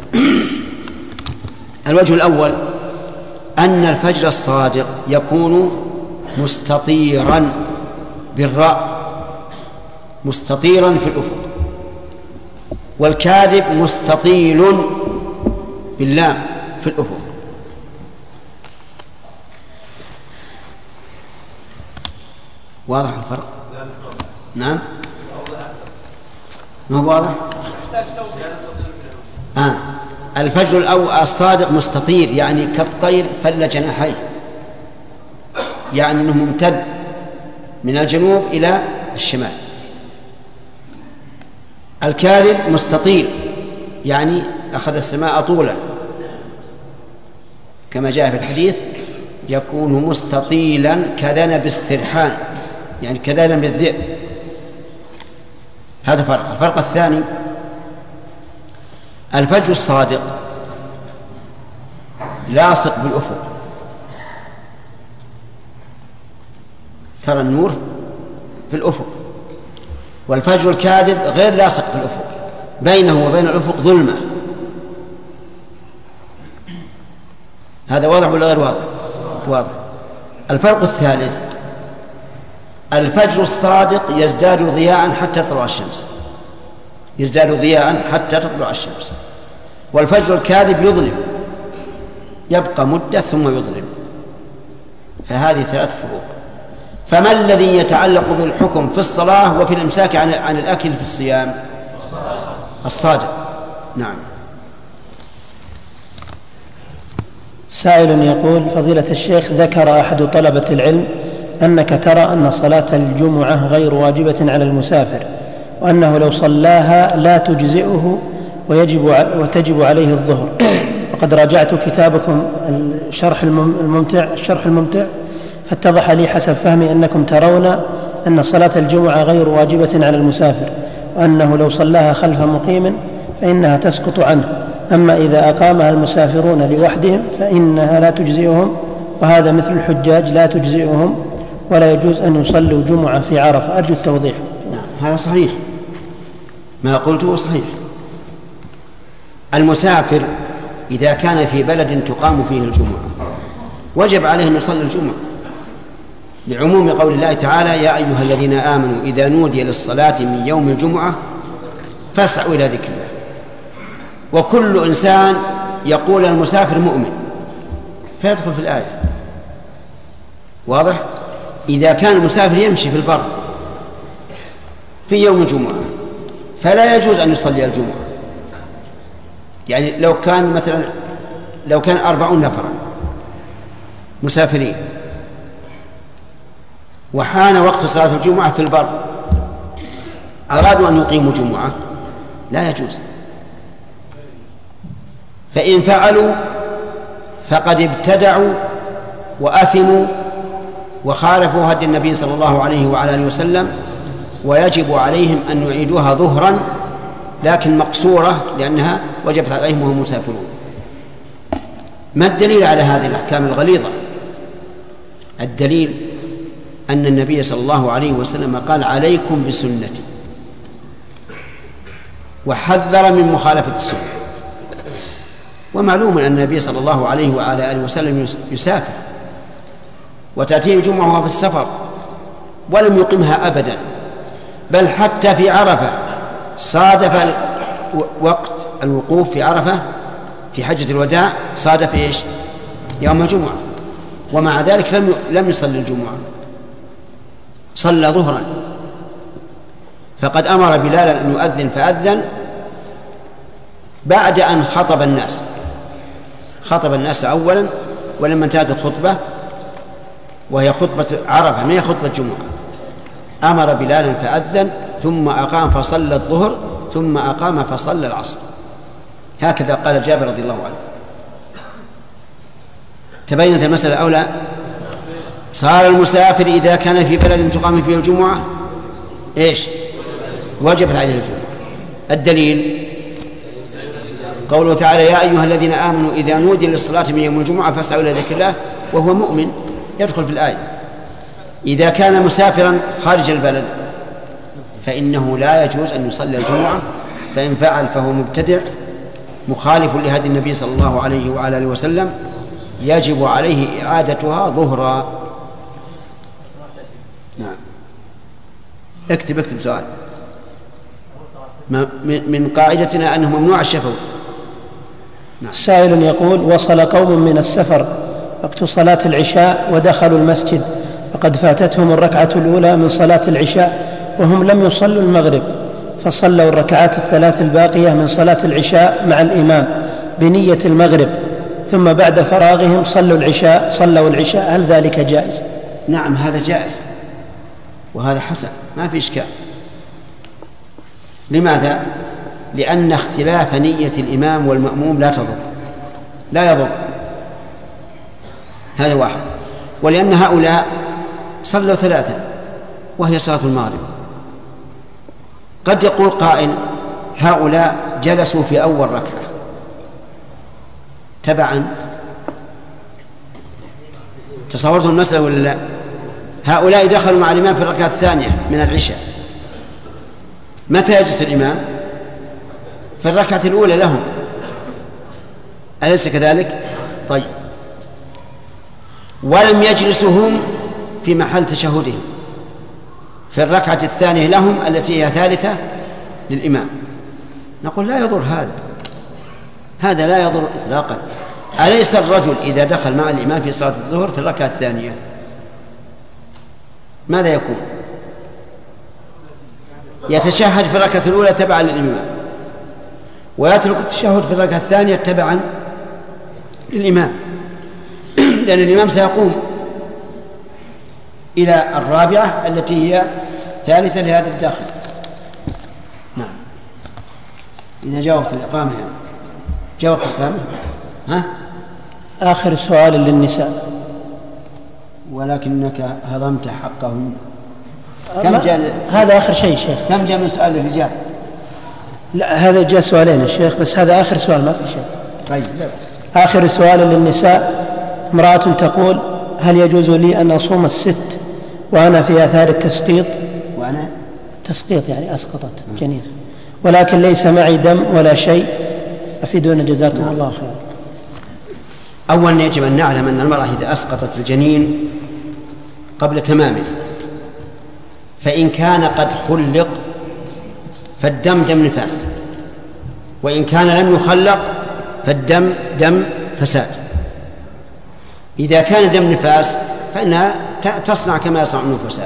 الوجه الأول أن الفجر الصادق يكون مستطيرا بالراء، مستطيرا في الأفق، والكاذب مستطيل باللام في الأفق. واضح الفرق؟ نعم، ما هو واضح؟ الفجر الصادق مستطير، يعني كالطير فل جناحيه، يعني أنه ممتد من الجنوب إلى الشمال. الكاذب مستطيل، يعني أخذ السماء طولا، كما جاء في الحديث: يكون مستطيلا كذنب السرحان، يعني كذنب الذئب. هذا فرق. الفرق الثاني: الفجر الصادق لاصق بالأفق، ترى النور في الأفق، والفجر الكاذب غير لاصق بالأفق، بينه وبين الأفق ظلمة. هذا واضح ولا غير واضح؟ واضح. الفرق الثالث: الفجر الصادق يزداد ضياء حتى تطلع الشمس، يزداد ضياء حتى تطلع الشمس، والفجر الكاذب يظلم، يبقى مدة ثم يظلم. فهذه ثلاث فروق. فما الذي يتعلق بالحكم في الصلاة وفي الإمساك عن الأكل في الصيام؟ الصادق. نعم. سائل يقول: فضيلة الشيخ، ذكر أحد طلبة العلم أنك ترى أن صلاة الجمعة غير واجبة على المسافر، وأنه لو صلاها لا تجزئه وتجب عليه الظهر. وقد راجعت كتابكم الشرح الممتع فاتضح لي حسب فهمي أنكم ترون أن صلاة الجمعة غير واجبة على المسافر، وأنه لو صلاها خلف مقيم فإنها تسقط عنه. أما إذا أقامها المسافرون لوحدهم فإنها لا تجزئهم، وهذا مثل الحجاج لا تجزئهم ولا يجوز أن يصلوا جمعة في عرفة. أرجو التوضيح. نعم، هذا صحيح، ما قلته صحيح. المسافر إذا كان في بلد تقام فيه الجمعة وجب عليه أن يصلي الجمعة، لعموم قول الله تعالى: يا أيها الذين آمنوا إذا نودي للصلاة من يوم الجمعة فاسعوا إلى ذكر الله. وكل إنسان يقول المسافر مؤمن فيدخل في الآية. واضح؟ إذا كان المسافر يمشي في البر في يوم الجمعة فلا يجوز أن يصلي الجمعة. يعني لو كان 40 نفرا مسافرين وحان وقت صلاة الجمعة في البر أرادوا أن يقيموا جمعة لا يجوز. فإن فعلوا فقد ابتدعوا وأثموا وخالفوا هدي النبي صلى الله عليه وعلى آله وسلم، ويجب عليهم أن يعيدوها ظهرا لكن مقصورة لأنها وجبت عليهم وهم مسافرون. ما الدليل على هذه الأحكام الغليظة؟ الدليل أن النبي صلى الله عليه وسلم قال: عليكم بسنتي، وحذر من مخالفة السنة. ومعلوم أن النبي صلى الله عليه وعلى آله وسلم يسافر وتأتيه الجمعة وهو في السفر ولم يقمها أبدا، بل حتى في عرفة صادف وقت الوقوف في عرفة في حجة الوداع صادف إيش؟ يوم الجمعة، ومع ذلك لم يصلي الجمعة، صلى ظهرا. فقد أمر بلالا أن يؤذن فأذن بعد أن خطب الناس أولا، ولما انتهت الخطبة وهي خطبة عرفة ما هي خطبة جمعة أمر بلالا فأذن ثم أقام فصلى الظهر ثم أقام فصلى العصر. هكذا قال جابر رضي الله عنه. تبينت المسألة أو لا؟ صار المسافر إذا كان في بلد تقام فيه الجمعة إيش؟ وجبت عليه الجمعة. الدليل قوله تعالى: يا أيها الذين آمنوا إذا نودي للصلاة من يوم الجمعة فاسعوا إلى ذكر الله، وهو مؤمن يدخل في الآية. إذا كان مسافرا خارج البلد فإنه لا يجوز أن يصلي الجمعة، فإن فعل فهو مبتدع مخالف لهدي النبي صلى الله عليه وعلى آله وسلم، يجب عليه إعادتها ظهرا. نعم، اكتب سؤال. من قاعدتنا أنه ممنوع الشفوي. نعم. سائل يقول: وصل قوم من السفر وقت صلاة العشاء ودخلوا المسجد وقد فاتتهم الركعة الأولى من صلاة العشاء وهم لم يصلوا المغرب، فصلوا الركعات الثلاث الباقية من صلاة العشاء مع الإمام بنية المغرب، ثم بعد فراغهم صلوا العشاء، هل ذلك جائز؟ نعم، هذا جائز وهذا حسن، ما في إشكال. لماذا؟ لأن اختلاف نية الإمام والمأموم لا يضر. هذا واحد. ولأن هؤلاء صلوا ثلاثا وهي صلاة المغرب. قد يقول قائل: هؤلاء جلسوا في أول ركعة تبعا. تصورتم المسألة ولا لا؟ هؤلاء دخلوا مع الإمام في الركعة الثانية من العشاء، متى يجلس الإمام؟ في الركعة الأولى لهم، أليس كذلك؟ طيب، ولم يجلسوا هم في محل تشهدهم في الركعة الثانية لهم التي هي ثالثة للإمام. نقول لا يضر هذا لا يضر إطلاقا. أليس الرجل إذا دخل مع الإمام في صلاة الظهر في الركعة الثانية ماذا يكون؟ يتشهد في الركعة الأولى تبعا للإمام، ويترك التشهد في الركعة الثانية تبعا للإمام، لأن الإمام سيقوم إلى الرابعة التي هي ثالثة لهذا الداخل. نعم، إذا جاء وقت الإقامة جاء وقت الإقامة. آخر سؤال للنساء. ولكنك هضمت حقهم هذا آخر شيء شيخ. كم جاء من سؤال الرجال؟ لا هذا جاء سؤالين يا شيخ، بس هذا آخر سؤال ما في شيء. طيب لا بأس. آخر سؤال للنساء: امرأة تقول: هل يجوز لي أن أصوم الست وأنا في آثار التسقيط؟ وأنا تسقيط يعني أسقطت جنين، ولكن ليس معي دم ولا شيء، أفيدونا جزاكم الله خيرا. أولا يجب أن نعلم أن المرأة إذا أسقطت الجنين قبل تمامه، فإن كان قد خلق فالدم دم نفاس، وإن كان لم يخلق فالدم دم فساد. إذا كان دم نفاس فإنها تصنع كما يصنع النفساء.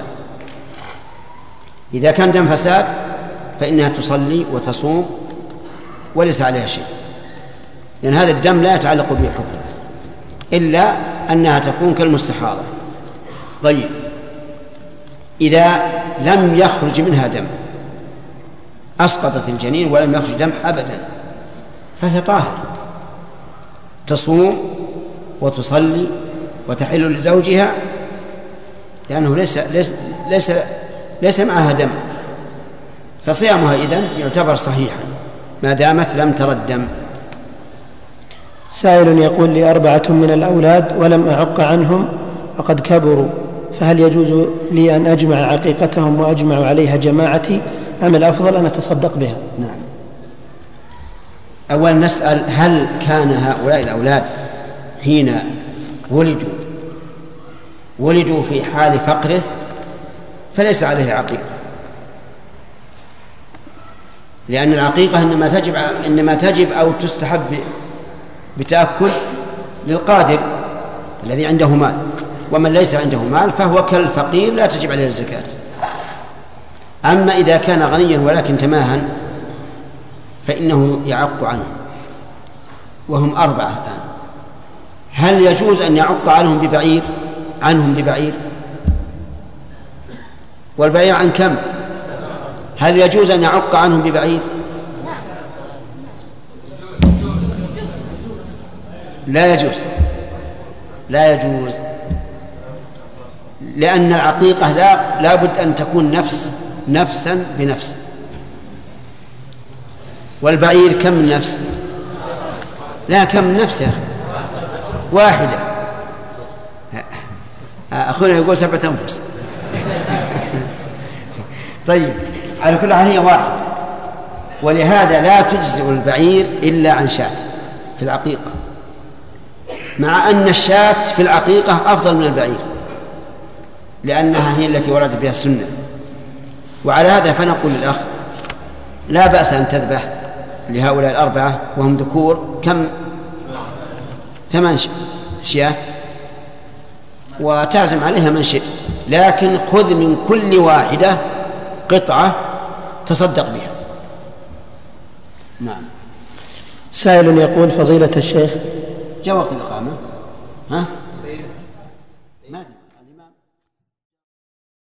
إذا كان دم فساد فإنها تصلي وتصوم وليس عليها شيء، لأن هذا الدم لا يتعلق به حكم إلا أنها تكون كالمستحاضة. طيب إذا لم يخرج منها دم، أسقطت الجنين ولم يخرج دم أبدا، فهي طاهر، تصوم وتصلي وتحل لزوجها، لأنه ليس معها دم، فصيامها إذن يعتبر صحيحا ما دامت لم تر الدم. سائل يقول: لي 4 من الأولاد ولم أعق عنهم وقد كبروا، فهل يجوز لي أن أجمع عقيقتهم وأجمع عليها جماعتي، أم الأفضل أن أتصدق بها؟ نعم. أولا نسأل: هل كان هؤلاء الأولاد حين ولدوا في حال فقره فليس عليه عقيقة، لأن العقيقة إنما تجب أو تستحب بتأكل للقادر الذي عنده مال، ومن ليس عنده مال فهو كالفقير لا تجب عليه الزكاة. أما إذا كان غنيا ولكن تماها فإنه يعق عنه، وهم 4 الآن. هل يجوز أن يعق عنهم ببعير؟ والبعير عن كم؟ هل يجوز أن يعق عنهم ببعير؟ لا يجوز، لأن العقيقة لا بد أن تكون نفسا بنفس، والبعير كم من نفس؟ لا، كم من نفس يا أخي؟ واحدة. أخونا يقول 7 أنفس. طيب على كل حال هي واحدة، ولهذا لا تجزئ البعير إلا عن شاة في العقيقة، مع أن الشاة في العقيقة أفضل من البعير لأنها هي التي وردت بها السنة. وعلى هذا فنقول للأخ: لا بأس أن تذبح لهؤلاء 4 وهم ذكور، كم؟ 8 شياه، وتعزم عليها من شئت، لكن خذ من كل واحدة قطعة تصدق بها. نعم. سائل يقول: فضيلة الشيخ، جاء وقت الإقامة؟ ها؟ ما أدري.